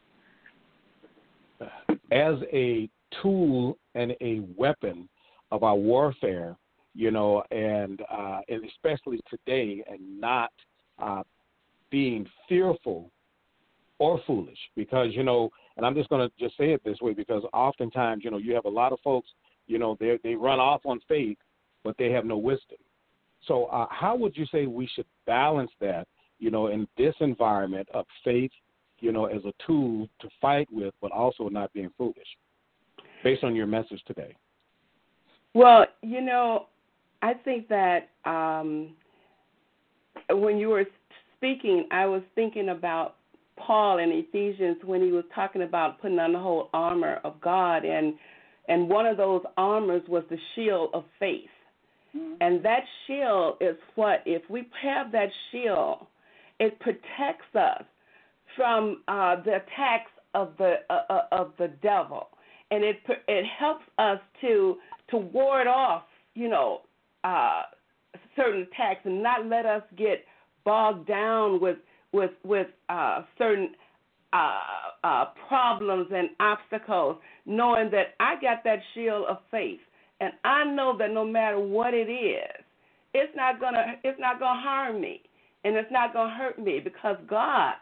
[SPEAKER 6] as a tool and a weapon of our warfare, you know, and, uh, and especially today, and not uh, being fearful or foolish? Because, you know, and I'm just going to just say it this way, because oftentimes, you know, you have a lot of folks, you know, they they run off on faith, but they have no wisdom. So uh, how would you say we should balance that, you know, in this environment of faith, you know, as a tool to fight with, but also not being foolish, based on your message today?
[SPEAKER 3] Well, you know, I think that um, when you were speaking, I was thinking about Paul in Ephesians when he was talking about putting on the whole armor of God, and and one of those armors was the shield of faith. Mm-hmm. And that shield is what, if we have that shield, it protects us from uh, the attacks of the uh, of the devil, and it it helps us to to ward off, you know, uh, certain attacks, and not let us get bogged down with with with uh, certain uh, uh, problems and obstacles, knowing that I got that shield of faith, and I know that no matter what it is, it's not gonna it's not gonna harm me, and it's not gonna hurt me, because God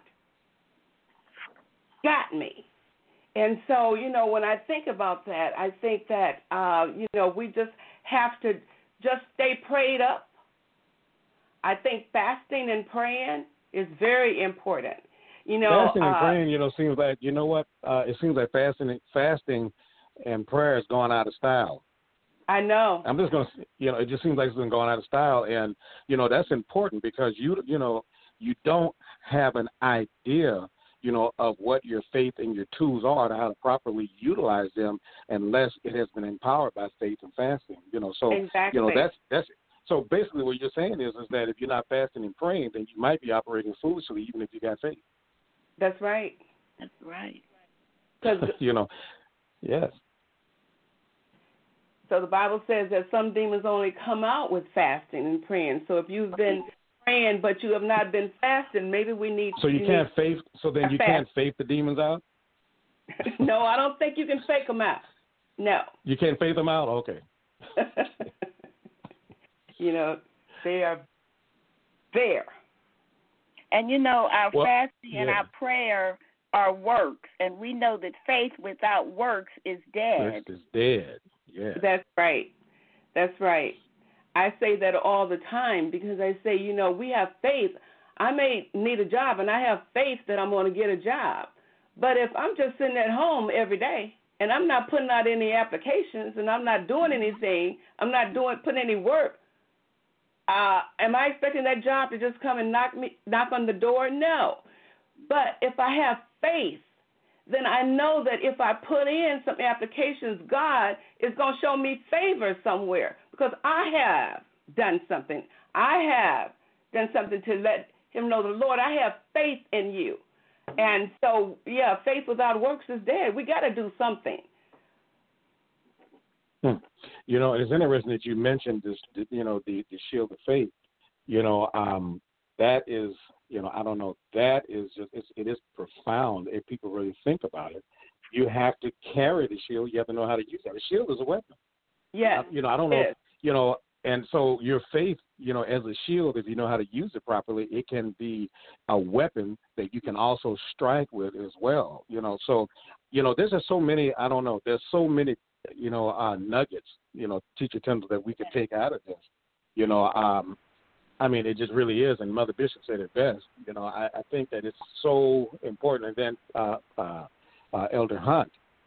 [SPEAKER 3] got me. And so, you know, when I think about that, I think that uh, you know, we just have to just stay prayed up. I think fasting and praying is very important. You know,
[SPEAKER 6] fasting and
[SPEAKER 3] uh,
[SPEAKER 6] praying, you know, seems like, you know what, uh, it seems like fasting, fasting and prayer has gone out of style.
[SPEAKER 3] I know.
[SPEAKER 6] I'm just going to, you know, it just seems like it's been going out of style. And, you know, that's important, because you, you know, you don't have an idea, you know, of what your faith and your tools are, to how to properly utilize them, unless it has been empowered by faith and fasting, you know. So,
[SPEAKER 3] exactly.
[SPEAKER 6] you know, that's, that's, so basically what you're saying is, is that if you're not fasting and praying, then you might be operating foolishly, even if you got faith.
[SPEAKER 3] That's right.
[SPEAKER 2] That's right.
[SPEAKER 6] You know, yes.
[SPEAKER 3] So the Bible says that some demons only come out with fasting and praying. So if you've been praying but you have not been fasting, maybe we need.
[SPEAKER 6] So you, you can't faith. So then you fast. can't faith the demons out.
[SPEAKER 3] No, I don't think you can fake them out. No.
[SPEAKER 6] You can't faith them out. Okay.
[SPEAKER 3] You know, they are there.
[SPEAKER 2] And, you know, our
[SPEAKER 6] well,
[SPEAKER 2] fasting
[SPEAKER 6] yeah.
[SPEAKER 2] and our prayer are works. And we know that faith without works is dead.
[SPEAKER 6] Faith is dead, yeah.
[SPEAKER 3] That's right. That's right. I say that all the time, because I say, you know, we have faith. I may need a job, and I have faith that I'm going to get a job. But if I'm just sitting at home every day, and I'm not putting out any applications, and I'm not doing anything, I'm not doing putting any work, Uh, am I expecting that job to just come and knock me, knock on the door? No. But if I have faith, then I know that if I put in some applications, God is going to show me favor somewhere, because I have done something. I have done something to let him know, the Lord, I have faith in you. And so, yeah, faith without works is dead. We got to do something.
[SPEAKER 6] Hmm. You know, it's interesting that you mentioned this, you know, the, the shield of faith. You know, um, that is, you know, I don't know, that is just, it's, it is profound if people really think about it. You have to carry the shield. You have to know how to use that. The shield is a weapon.
[SPEAKER 3] Yeah.
[SPEAKER 6] You know, I don't know, if, you know, and so your faith, you know, as a shield, if you know how to use it properly, it can be a weapon that you can also strike with as well. You know, so, you know, there's just so many, I don't know, there's so many, you know, uh, nuggets, you know, Teacher Tindall, that we could take out of this. You know, um, I mean, it just really is. And Mother Bishop said it best. You know, I, I think that it's so important. And then uh, uh, uh, Elder Hunt,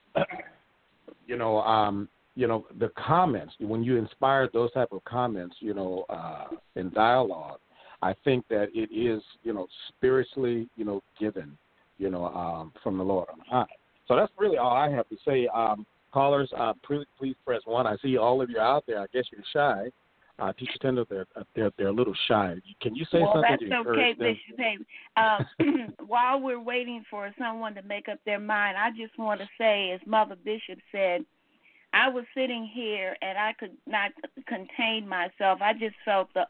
[SPEAKER 6] you know, um, you know, the comments, when you inspired those type of comments, you know, uh, in dialogue, I think that it is, you know, spiritually, you know, given, you know, um, from the Lord on high. So that's really all I have to say. Um, callers, uh, please, please press one. I see all of you out there. I guess you're shy. Uh, Teacher Tindall, they're, they're, they're a little shy. Can you say
[SPEAKER 2] well,
[SPEAKER 6] something to
[SPEAKER 2] that's
[SPEAKER 6] encourage
[SPEAKER 2] okay,
[SPEAKER 6] them?
[SPEAKER 2] Bishop Hayes. Um, while we're waiting for someone to make up their mind, I just want to say, as Mother Bishop said, I was sitting here and I could not contain myself. I just felt the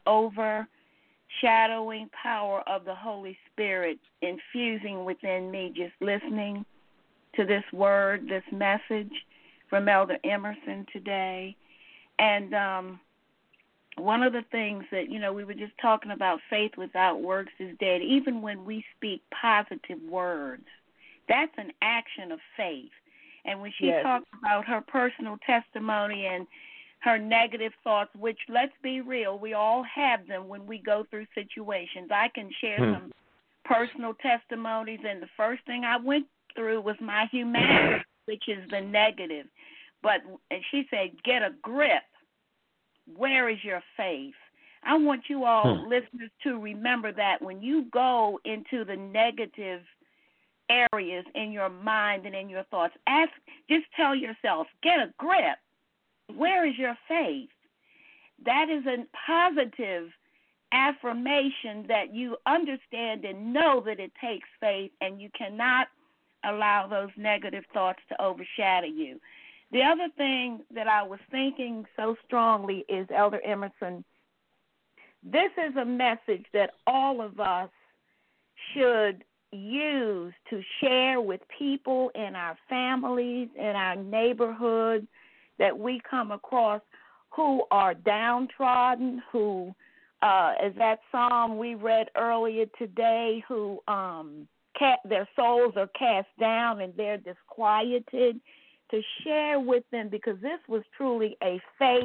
[SPEAKER 2] overshadowing power of the Holy Spirit infusing within me, just listening to this word, this message from Elder Emerson today. And um, one of the things that, you know, we were just talking about, faith without works is dead. Even when we speak positive words, that's an action of faith. And when she yes. talked about her personal testimony and her negative thoughts, which, let's be real, we all have them when we go through situations. I can share hmm. some personal testimonies, and the first thing I went through was my humanity, which is the negative. But, and she said, get a grip. Where is your faith? I want you all, hmm. listeners, to remember that when you go into the negative areas in your mind and in your thoughts, ask, just tell yourself, get a grip. Where is your faith? That is a positive affirmation that you understand and know that it takes faith, and you cannot allow those negative thoughts to overshadow you. The other thing that I was thinking so strongly is, Elder Emerson, this is a message that all of us should use to share with people in our families, in our neighborhoods that we come across who are downtrodden, who, uh, as that psalm we read earlier today, who um, ca- their souls are cast down and they're disquieted, to share with them, because this was truly a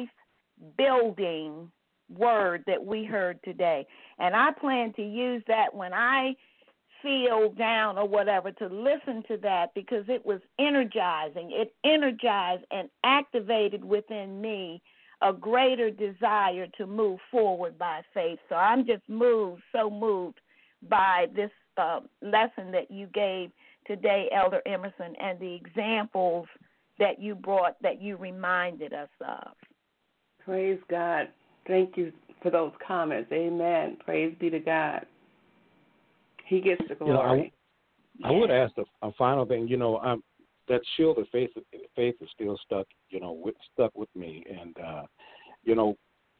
[SPEAKER 2] faith-building word that we heard today. And I plan to use that when I feel down or whatever, to listen to that, because it was energizing. It energized and activated within me a greater desire to move forward by faith. So I'm just moved, so moved by this uh, lesson that you gave today, Elder Emerson, and the examples that you brought, that you reminded us of.
[SPEAKER 3] Praise God. Thank you for those comments. Amen. Praise be to God. He gets the glory.
[SPEAKER 6] You know, I, I would ask a, a final thing. You know, um, that shield of faith, faith is still stuck. You know, with, stuck with me. And uh, you know,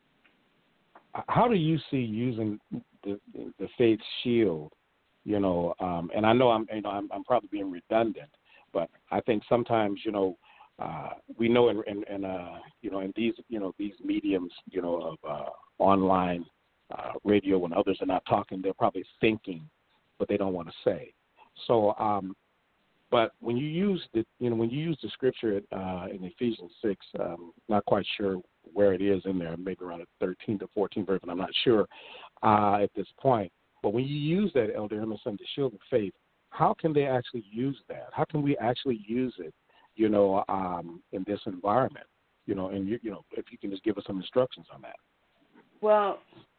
[SPEAKER 6] how do you see using the the faith shield? You know, um, and I know I'm, you know, I'm, I'm probably being redundant, but I think sometimes, you know, uh, we know in, in, in uh, you know, in these, you know, these mediums, you know, of uh, online uh, radio, when others are not talking, they're probably thinking, but they don't want to say. So, um, but when you use the, you know, when you use the scripture uh, in Ephesians six, um, not quite sure where it is in there, maybe around the thirteen to fourteen verse, but I'm not sure uh, at this point. But when you use that, Elder Emerson, the shield of faith, how can they actually use that? How can we actually use it, you know, um, in this environment? You know, and you, you know, if you can just give us some instructions on that.
[SPEAKER 3] Well,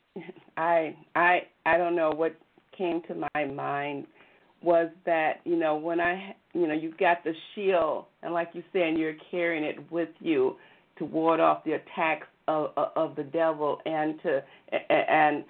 [SPEAKER 3] I I I don't know what came to my mind was that, you know, when I, you know, you've got the shield, and like you said, you're carrying it with you to ward off the attacks of, of the devil, and to and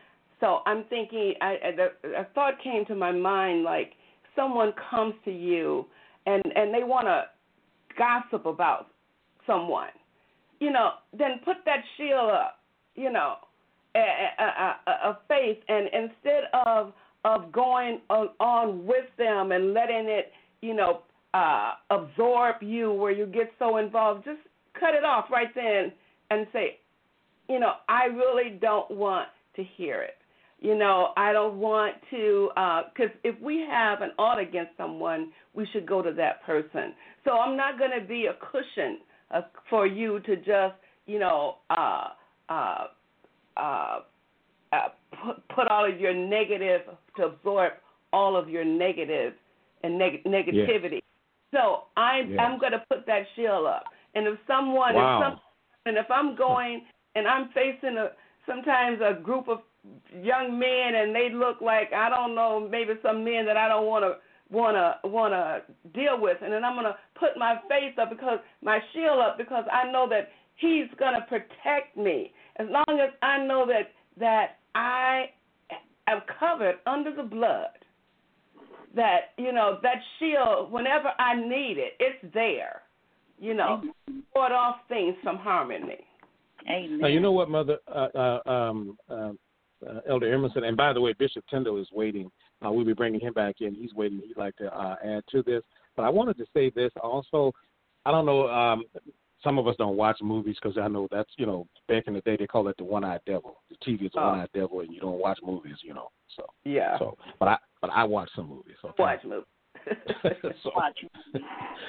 [SPEAKER 3] So I'm thinking, I, I, the, a thought came to my mind, like someone comes to you and, and they want to gossip about someone, you know, then put that shield up, you know, a, a, a, a faith, and instead of of going on, on with them and letting it, you know, uh, absorb you where you get so involved, just cut it off right then and say, you know, I really don't want to hear it. You know, I don't want to, because uh, if we have an ought against someone, we should go to that person. So I'm not going to be a cushion uh, for you to just, you know, uh, uh, uh, uh, put, put all of your negative, to absorb all of your negative and neg- negativity. Yes. So I'm, yes. I'm going to put that shield up. And if someone,
[SPEAKER 6] wow.
[SPEAKER 3] if some, and if I'm going and I'm facing a sometimes a group of young men and they look like, I don't know, maybe some men that I don't want to want to want to deal with, and then I'm going to put my faith up, because my shield up, because I know that he's going to protect me. As long as I know that that I am covered under the blood, that, you know, that shield, whenever I need it, it's there, you know, ward off things from harming me.
[SPEAKER 2] Amen.
[SPEAKER 6] Now, you know what, Mother, uh, uh, um, uh, uh, Elder Emerson, and by the way, Bishop Tyndall is waiting. Uh, we'll be bringing him back in. He's waiting. He'd like to uh, add to this. But I wanted to say this also. I don't know, um, some of us don't watch movies because I know that's, you know, back in the day they call it the one-eyed devil. The T V is the oh. one-eyed devil, and you don't watch movies, you know. So
[SPEAKER 3] yeah.
[SPEAKER 6] So, but I but I watch some movies. Okay?
[SPEAKER 3] Watch movies.
[SPEAKER 6] so,
[SPEAKER 2] watch movies.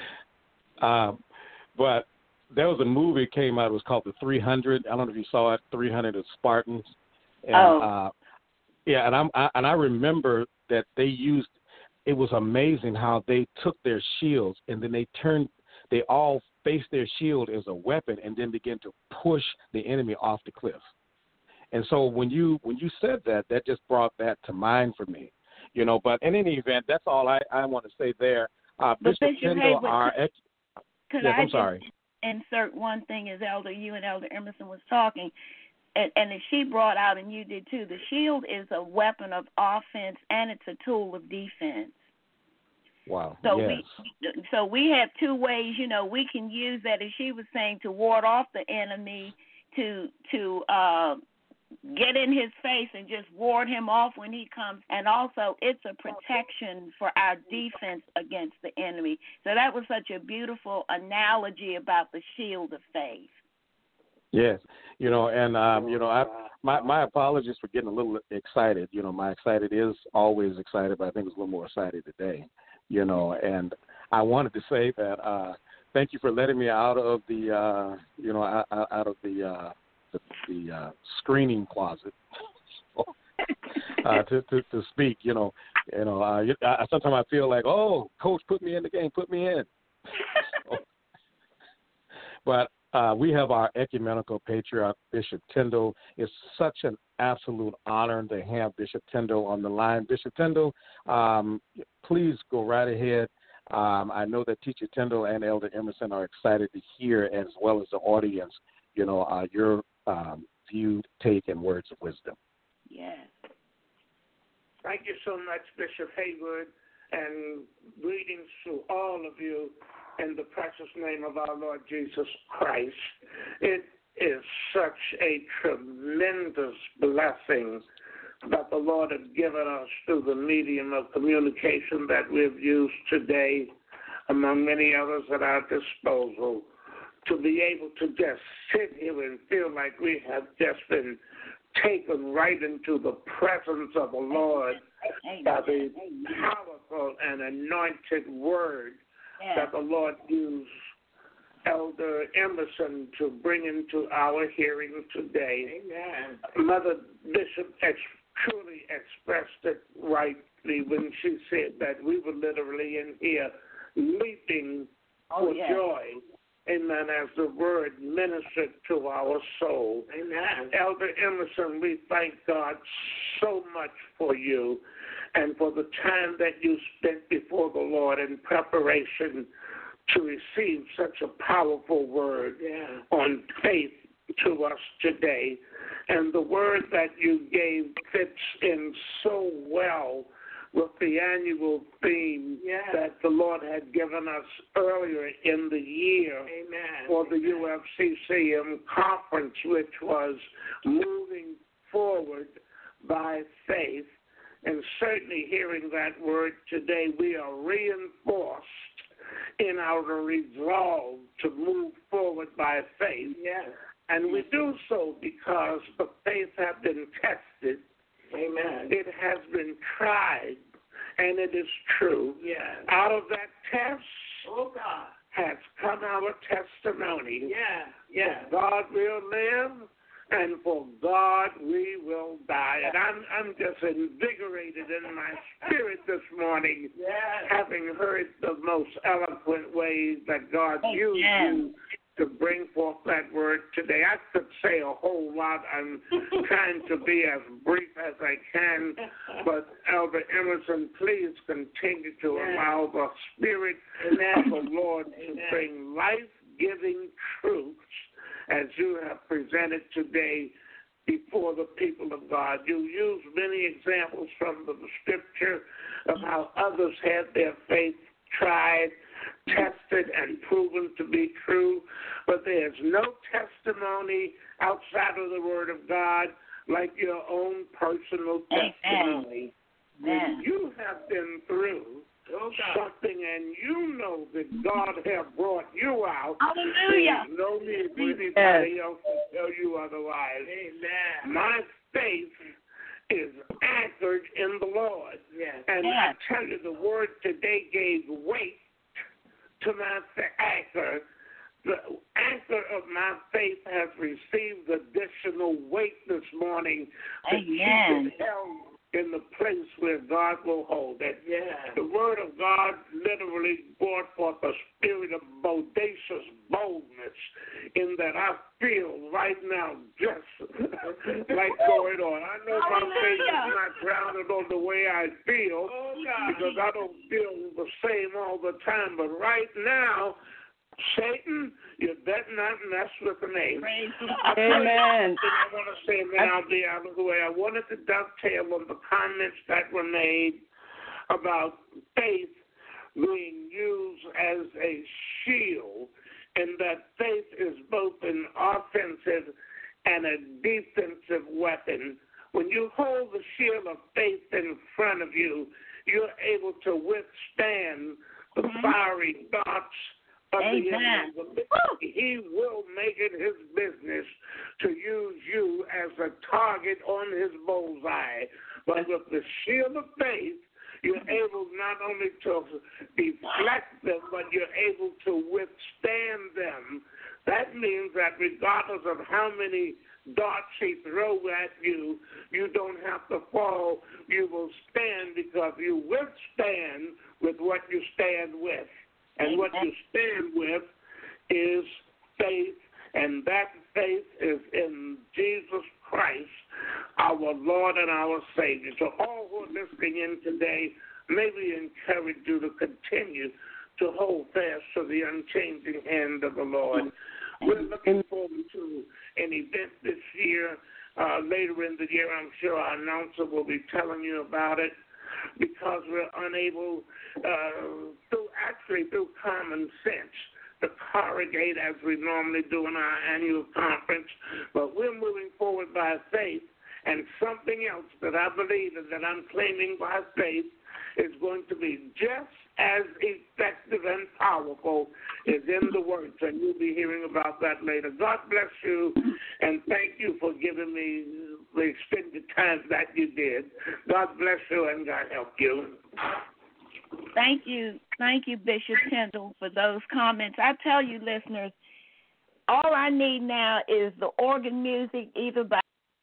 [SPEAKER 6] Um, but there was a movie came out. It was called The three hundred. I don't know if you saw it. three hundred of Spartans. And,
[SPEAKER 2] oh.
[SPEAKER 6] Uh, yeah, and I'm I, and I remember that they used. It was amazing how they took their shields and then they turned. They all faced their shield as a weapon and then began to push the enemy off the cliff. And so when you when you said that, that just brought that to mind for me, you know. But in any event, that's all I, I want to say there. Uh, Bishop Tyndall, our ex.
[SPEAKER 2] Could
[SPEAKER 6] yes,
[SPEAKER 2] I
[SPEAKER 6] I'm sorry.
[SPEAKER 2] just insert one thing as Elder you and Elder Emerson was talking, and, and as she brought out, and you did too, the shield is a weapon of offense and it's a tool of defense.
[SPEAKER 6] Wow.
[SPEAKER 2] So
[SPEAKER 6] yes.
[SPEAKER 2] we so we have two ways, you know, we can use that, as she was saying, to ward off the enemy, to to uh, get in his face and just ward him off when he comes. And also it's a protection for our defense against the enemy. So that was such a beautiful analogy about the shield of faith.
[SPEAKER 6] Yes. You know, and, um, you know, I, my, my apologies for getting a little excited. You know, my excited is always excited, but I think it's a little more excited today, you know. And I wanted to say that uh, thank you for letting me out of the, uh, you know, out, out of the, uh, the, the uh, screening closet uh, to, to to speak. You know, you know. Uh, I, sometimes I feel like, oh, coach, put me in the game, put me in. So, but uh, we have our ecumenical patriarch, Bishop Tyndall. It's such an absolute honor to have Bishop Tyndall on the line. Bishop Tyndall, um, please go right ahead. Um, I know that Teacher Tyndall and Elder Emerson are excited to hear, as well as the audience, you know, uh, your um, view, take, and words of wisdom.
[SPEAKER 2] Yes.
[SPEAKER 9] Thank you so much, Bishop Haywood, and greetings to all of you in the precious name of our Lord Jesus Christ. It is such a tremendous blessing that the Lord has given us through the medium of communication that we've used today, among many others at our disposal, to be able to just sit here and feel like we have just been taken right into the presence of the Lord by the powerful and anointed word yeah. that the Lord used Elder Emerson to bring into our hearing today. Amen. Mother Bishop ex- truly expressed it rightly when she said that we were literally in here leaping
[SPEAKER 2] oh,
[SPEAKER 9] for
[SPEAKER 2] yeah.
[SPEAKER 9] joy. Amen, as the word ministered to our soul. Amen. Elder Emerson, we thank God so much for you and for the time that you spent before the Lord in preparation to receive such a powerful word yeah. on faith to us today. And the word that you gave fits in so well with the annual theme
[SPEAKER 2] yes.
[SPEAKER 9] that the Lord had given us earlier in the year
[SPEAKER 2] Amen.
[SPEAKER 9] for the U F C C M conference, which was moving forward by faith. And certainly hearing that word today, we are reinforced in our resolve to move forward by faith.
[SPEAKER 2] Yes.
[SPEAKER 9] And we do so because the faith has been tested.
[SPEAKER 2] Amen.
[SPEAKER 9] It has been tried, and it is true.
[SPEAKER 2] Yes.
[SPEAKER 9] Out of that test
[SPEAKER 2] oh, God.
[SPEAKER 9] has come our testimony.
[SPEAKER 2] Yeah. Yeah.
[SPEAKER 9] For God will live, and for God we will die. And I'm I'm just invigorated in my spirit this morning,
[SPEAKER 2] yes.
[SPEAKER 9] having heard the most eloquent ways that God
[SPEAKER 2] Amen.
[SPEAKER 9] used you to bring forth that word today. I could say a whole lot. I'm trying to be as brief as I can, but Elder Emerson, please continue to
[SPEAKER 2] Amen.
[SPEAKER 9] allow the Spirit
[SPEAKER 2] Amen.
[SPEAKER 9] of the Lord
[SPEAKER 2] Amen.
[SPEAKER 9] to bring life-giving truths as you have presented today before the people of God. You used many examples from the scripture of how others had their faith tried, tested, and proven to be true, but there's no testimony outside of the Word of God like your own personal testimony.
[SPEAKER 2] Amen.
[SPEAKER 9] When you have been through
[SPEAKER 2] oh,
[SPEAKER 9] something and you know that God has brought you out,
[SPEAKER 2] hallelujah.
[SPEAKER 9] There's no need for anybody else to tell you otherwise.
[SPEAKER 2] Amen.
[SPEAKER 9] My faith is anchored in the Lord.
[SPEAKER 2] Yes.
[SPEAKER 9] And
[SPEAKER 2] yes.
[SPEAKER 9] I tell you, the word today gave weight to my anchor. The anchor of my faith has received additional weight this morning to keep it held in the place where God will hold it.
[SPEAKER 2] Yeah.
[SPEAKER 9] The word of God literally brought forth a spirit of bodacious boldness in that I feel right now just like going on. I know my faith is not grounded on the way I feel
[SPEAKER 2] oh,
[SPEAKER 9] because I don't feel the same all the time, but right now, Satan, you better not mess with me.
[SPEAKER 3] Amen.
[SPEAKER 9] I want to say, then I'll be out of the way. I wanted to dovetail on the comments that were made about faith being used as a shield, and that faith is both an offensive and a defensive weapon. When you hold the shield of faith in front of you, you're able to withstand the fiery darts of the enemy. He will make it his business to use you as a target on his bullseye. But with the shield of faith, you're able not only to deflect them, but you're able to withstand them. That means that regardless of how many darts he throws at you, you don't have to fall. You will stand because you withstand with what you stand with. And what you stand with is faith, and that faith is in Jesus Christ, our Lord and our Savior. So all who are listening in today, may we encourage you to continue to hold fast to the unchanging hand of the Lord. We're looking forward to an event this year. Uh, later in the year, I'm sure our announcer will be telling you about it, because we're unable, uh, through actually through common sense, to corrugate as we normally do in our annual conference. But we're moving forward by faith, and something else that I believe and that I'm claiming by faith is going to be just as effective and powerful is in the words, and you'll be hearing about that later. God bless you, and thank you for giving me the extended time that you did. God bless you, and God help you.
[SPEAKER 2] Thank you. Thank you, Bishop Tyndall, for those comments. I tell you, listeners, all I need now is the organ music, either by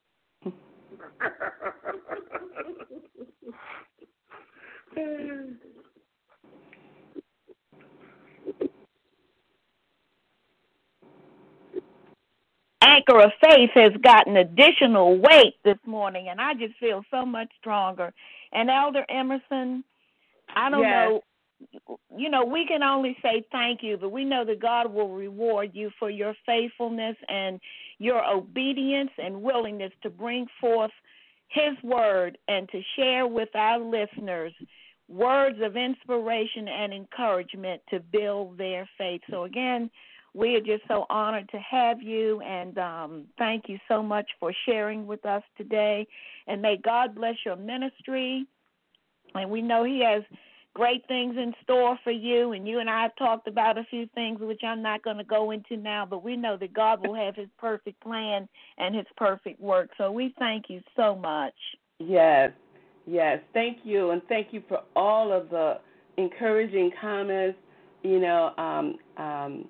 [SPEAKER 2] Anchor of Faith has gotten additional weight this morning, and I just feel so much stronger. And Elder Emerson, I don't
[SPEAKER 3] yes.
[SPEAKER 2] know, you know, we can only say thank you, but we know that God will reward you for your faithfulness and your obedience and willingness to bring forth his word and to share with our listeners words of inspiration and encouragement to build their faith. So again, we are just so honored to have you, and um, thank you so much for sharing with us today. And may God bless your ministry. And we know he has great things in store for you, and you and I have talked about a few things which I'm not going to go into now, but we know that God will have his perfect plan and his perfect work. So we thank you so much.
[SPEAKER 3] Yes, yes. Thank you, and thank you for all of the encouraging comments. You know, um, um,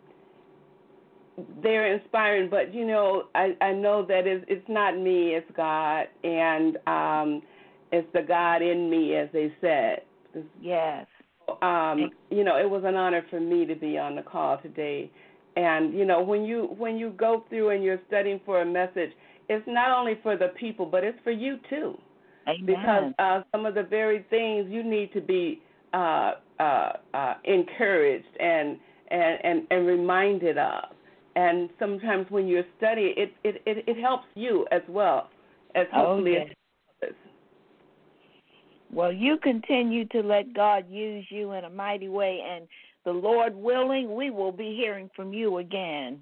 [SPEAKER 3] they're inspiring, but, you know, I, I know that it's, it's not me, it's God, and um, it's the God in me, as they said.
[SPEAKER 2] Yes.
[SPEAKER 3] Um, you know, it was an honor for me to be on the call today. And, you know, when you when you go through and you're studying for a message, it's not only for the people, but it's for you too.
[SPEAKER 2] Amen.
[SPEAKER 3] Because uh, some of the very things you need to be uh, uh, uh, encouraged and, and, and, and reminded of. And sometimes when you're studying, it, it, it, it helps you as well as hopefully
[SPEAKER 2] oh, yes.
[SPEAKER 3] it helps others.
[SPEAKER 2] Well, you continue to let God use you in a mighty way, and the Lord willing, we will be hearing from you again.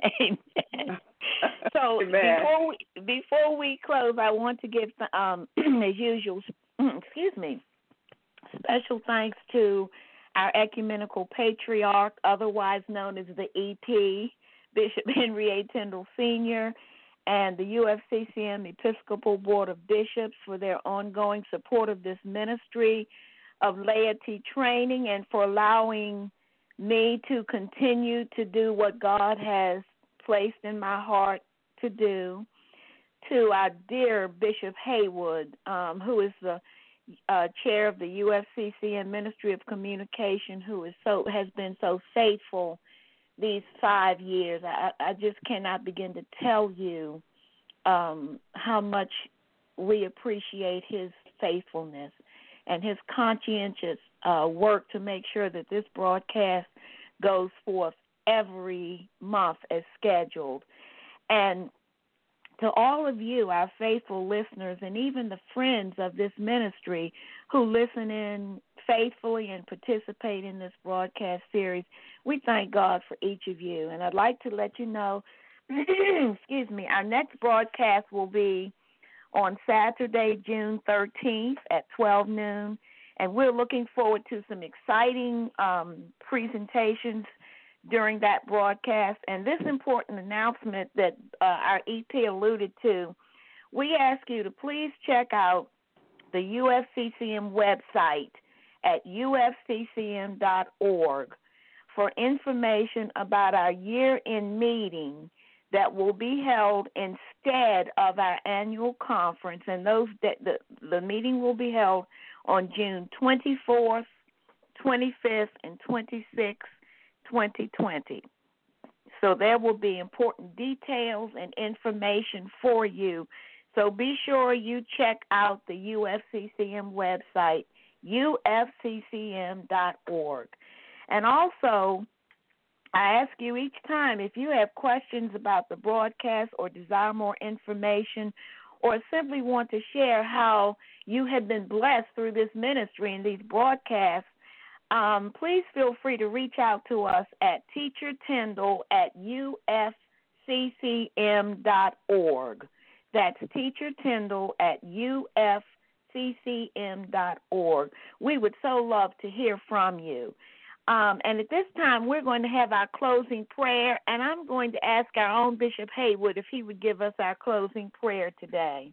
[SPEAKER 2] Amen. So
[SPEAKER 3] Amen.
[SPEAKER 2] before we, before we close, I want to give, um, as usual, excuse me, special thanks to our ecumenical patriarch, otherwise known as the E P, Bishop Henry A. Tyndall Senior, and the U F C C M Episcopal Board of Bishops for their ongoing support of this ministry of laity training and for allowing me to continue to do what God has placed in my heart to do. To our dear Bishop Haywood, um, who is the uh, chair of the U F C C M Ministry of Communication, who is so has been so faithful these five years. I, I just cannot begin to tell you um, how much we appreciate his faithfulness and his conscientious uh, work to make sure that this broadcast goes forth every month as scheduled. And to all of you, our faithful listeners, and even the friends of this ministry who listen in faithfully and participate in this broadcast series, we thank God for each of you. And I'd like to let you know, excuse me, our next broadcast will be on Saturday, June thirteenth at twelve noon, and we're looking forward to some exciting um, presentations during that broadcast. And this important announcement that uh, our E P alluded to, we ask you to please check out the U F C C M website at U F C C M dot org for information about our year-end meeting that will be held instead of our annual conference. And those the, the meeting will be held on June twenty-fourth, twenty-fifth, and twenty-sixth, twenty twenty. So there will be important details and information for you. So be sure you check out the U F C C M website, U F C C M dot org. And also, I ask you each time, if you have questions about the broadcast or desire more information or simply want to share how you have been blessed through this ministry and these broadcasts, Um, please feel free to reach out to us at Teacher Tyndall at U F C C M dot org. That's Teacher Tyndall at U F C C M dot org. We would so love to hear from you. Um, and at this time, we're going to have our closing prayer, and I'm going to ask our own Bishop Haywood if he would give us our closing prayer today.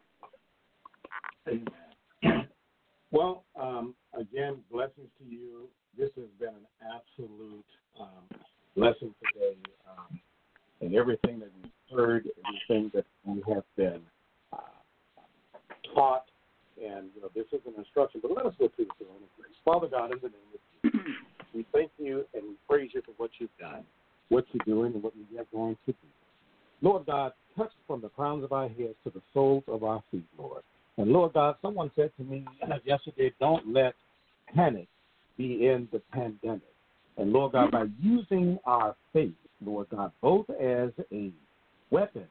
[SPEAKER 6] Well, um, again, blessings to you. This has been an absolute um, lesson today, um, and everything that we've heard, everything that we have been uh, taught, and you know, this is an instruction. But let us go through the throne of grace. Father God, in the name of Jesus, we thank you and we praise you for what you've done, what you're doing, and what you're yet going to do. Lord God, touch from the crowns of our heads to the soles of our feet, Lord. And Lord God, someone said to me yesterday, don't let panic be in the pandemic. And Lord God, by using our faith, Lord God, both as a weapon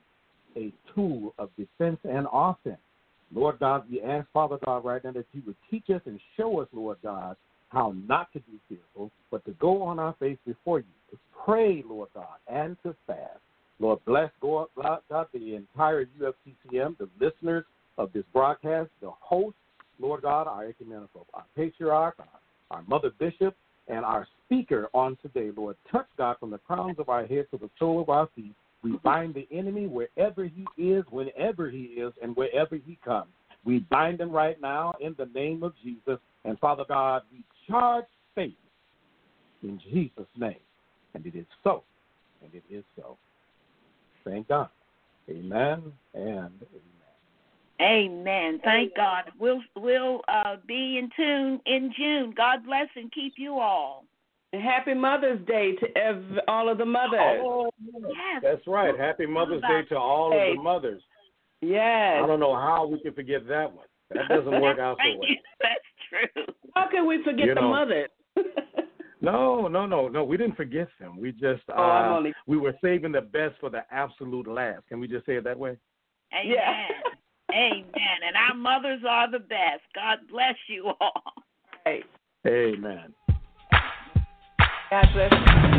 [SPEAKER 6] a tool of defense and offense. Lord God, we ask, Father God, right now that you would teach us and show us, Lord God, how not to be fearful, but to go on our face before you, to pray, Lord God, and to fast. Lord, bless, God, God, the entire U F C C M, the listeners of this broadcast, the host, Lord God, our ecumenical, our patriarch, our, our mother bishop, and our speaker on today, Lord. Touch, God, from the crowns of our heads to the sole of our feet. We bind the enemy wherever he is, whenever he is, and wherever he comes. We bind him right now in the name of Jesus. And, Father God, we charge faith in Jesus' name. And it is so, and it is so. Thank God. Amen and amen.
[SPEAKER 2] Amen. Thank God. We'll we'll uh, be in tune in June. God bless and keep you all.
[SPEAKER 3] And happy Mother's Day to ev- all of the mothers.
[SPEAKER 6] Oh,
[SPEAKER 2] yes.
[SPEAKER 6] That's right. Happy Mother's Day to all
[SPEAKER 3] hey.
[SPEAKER 6] of the mothers.
[SPEAKER 3] Yes.
[SPEAKER 6] I don't know how we can forget that one. That doesn't work out so well.
[SPEAKER 2] That's true.
[SPEAKER 3] How can we forget
[SPEAKER 6] you
[SPEAKER 3] the
[SPEAKER 6] know,
[SPEAKER 3] mothers?
[SPEAKER 6] No, no, no, no. We didn't forget them. We just uh,
[SPEAKER 3] oh, I'm only...
[SPEAKER 6] we were saving the best for the absolute last. Can we just say it that way?
[SPEAKER 2] Amen. Yeah. Amen. And our mothers are the best. God bless you all.
[SPEAKER 3] Hey.
[SPEAKER 6] Amen.
[SPEAKER 3] God bless you.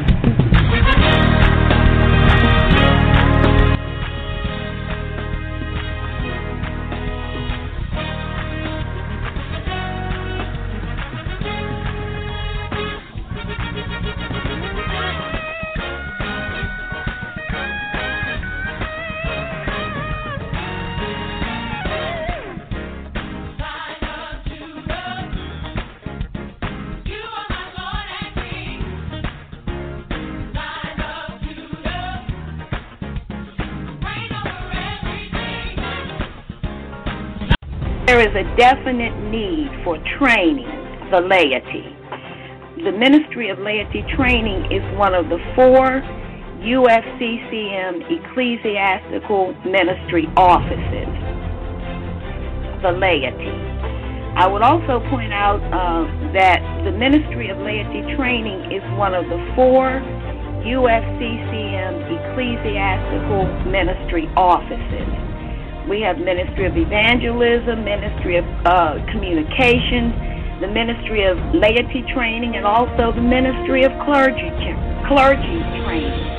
[SPEAKER 2] There is a definite need for training the laity. The Ministry of Laity Training is one of the four U F C C M ecclesiastical ministry offices. The laity. I would also point out uh, that the Ministry of Laity Training is one of the four U F C C M ecclesiastical ministry offices. We have Ministry of Evangelism, Ministry of uh, Communications, the Ministry of Laity Training, and also the Ministry of Clergy, clergy Training.